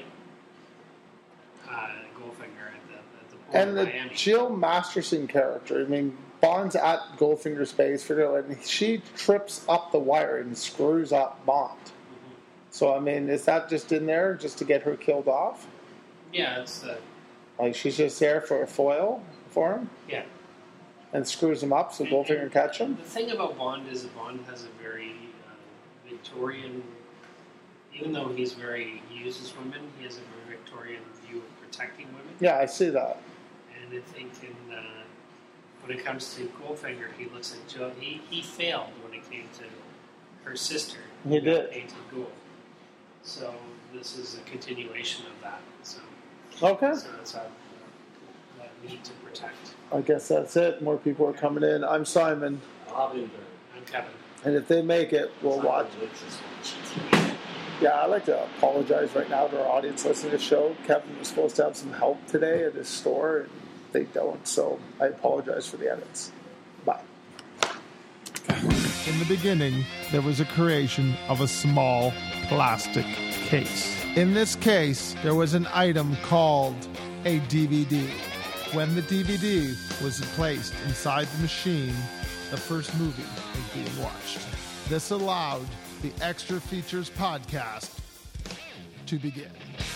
Speaker 2: Goldfinger at the port
Speaker 3: And
Speaker 2: of
Speaker 3: the
Speaker 2: Miami.
Speaker 3: Jill Masterson character, I mean, Bond's at Goldfinger's base, figure out, and she trips up the wire and screws up Bond. So, I mean, is that just in there just to get her killed off?
Speaker 2: Yeah, it's
Speaker 3: Like, she's just there for a foil for him?
Speaker 2: yeah.
Speaker 3: And screws him up so Goldfinger can catch him?
Speaker 2: The thing about Bond is that Bond has a very Victorian, even though he uses women, he has a very Victorian view of protecting women.
Speaker 3: Yeah, I see that.
Speaker 2: And I think when it comes to Goldfinger, he looks at Jill. He failed when it came to her sister.
Speaker 3: He
Speaker 2: who got
Speaker 3: did.
Speaker 2: painted gold. So this is a continuation of that. So
Speaker 3: Okay.
Speaker 2: it's that need to protect.
Speaker 3: I guess that's it. More people are coming in. I'm Simon.
Speaker 4: I'll be enjoying
Speaker 2: I'm Kevin.
Speaker 3: And if they make it, we'll watch. Yeah, I'd like to apologize right now to our audience listening to the show. Kevin was supposed to have some help today at his store, and they don't, so I apologize for the edits. Bye.
Speaker 1: In the beginning, there was a creation of a small plastic case. In this case, there was an item called a DVD. When the DVD was placed inside the machine, the first movie was being watched. This allowed the Extra Features podcast to begin.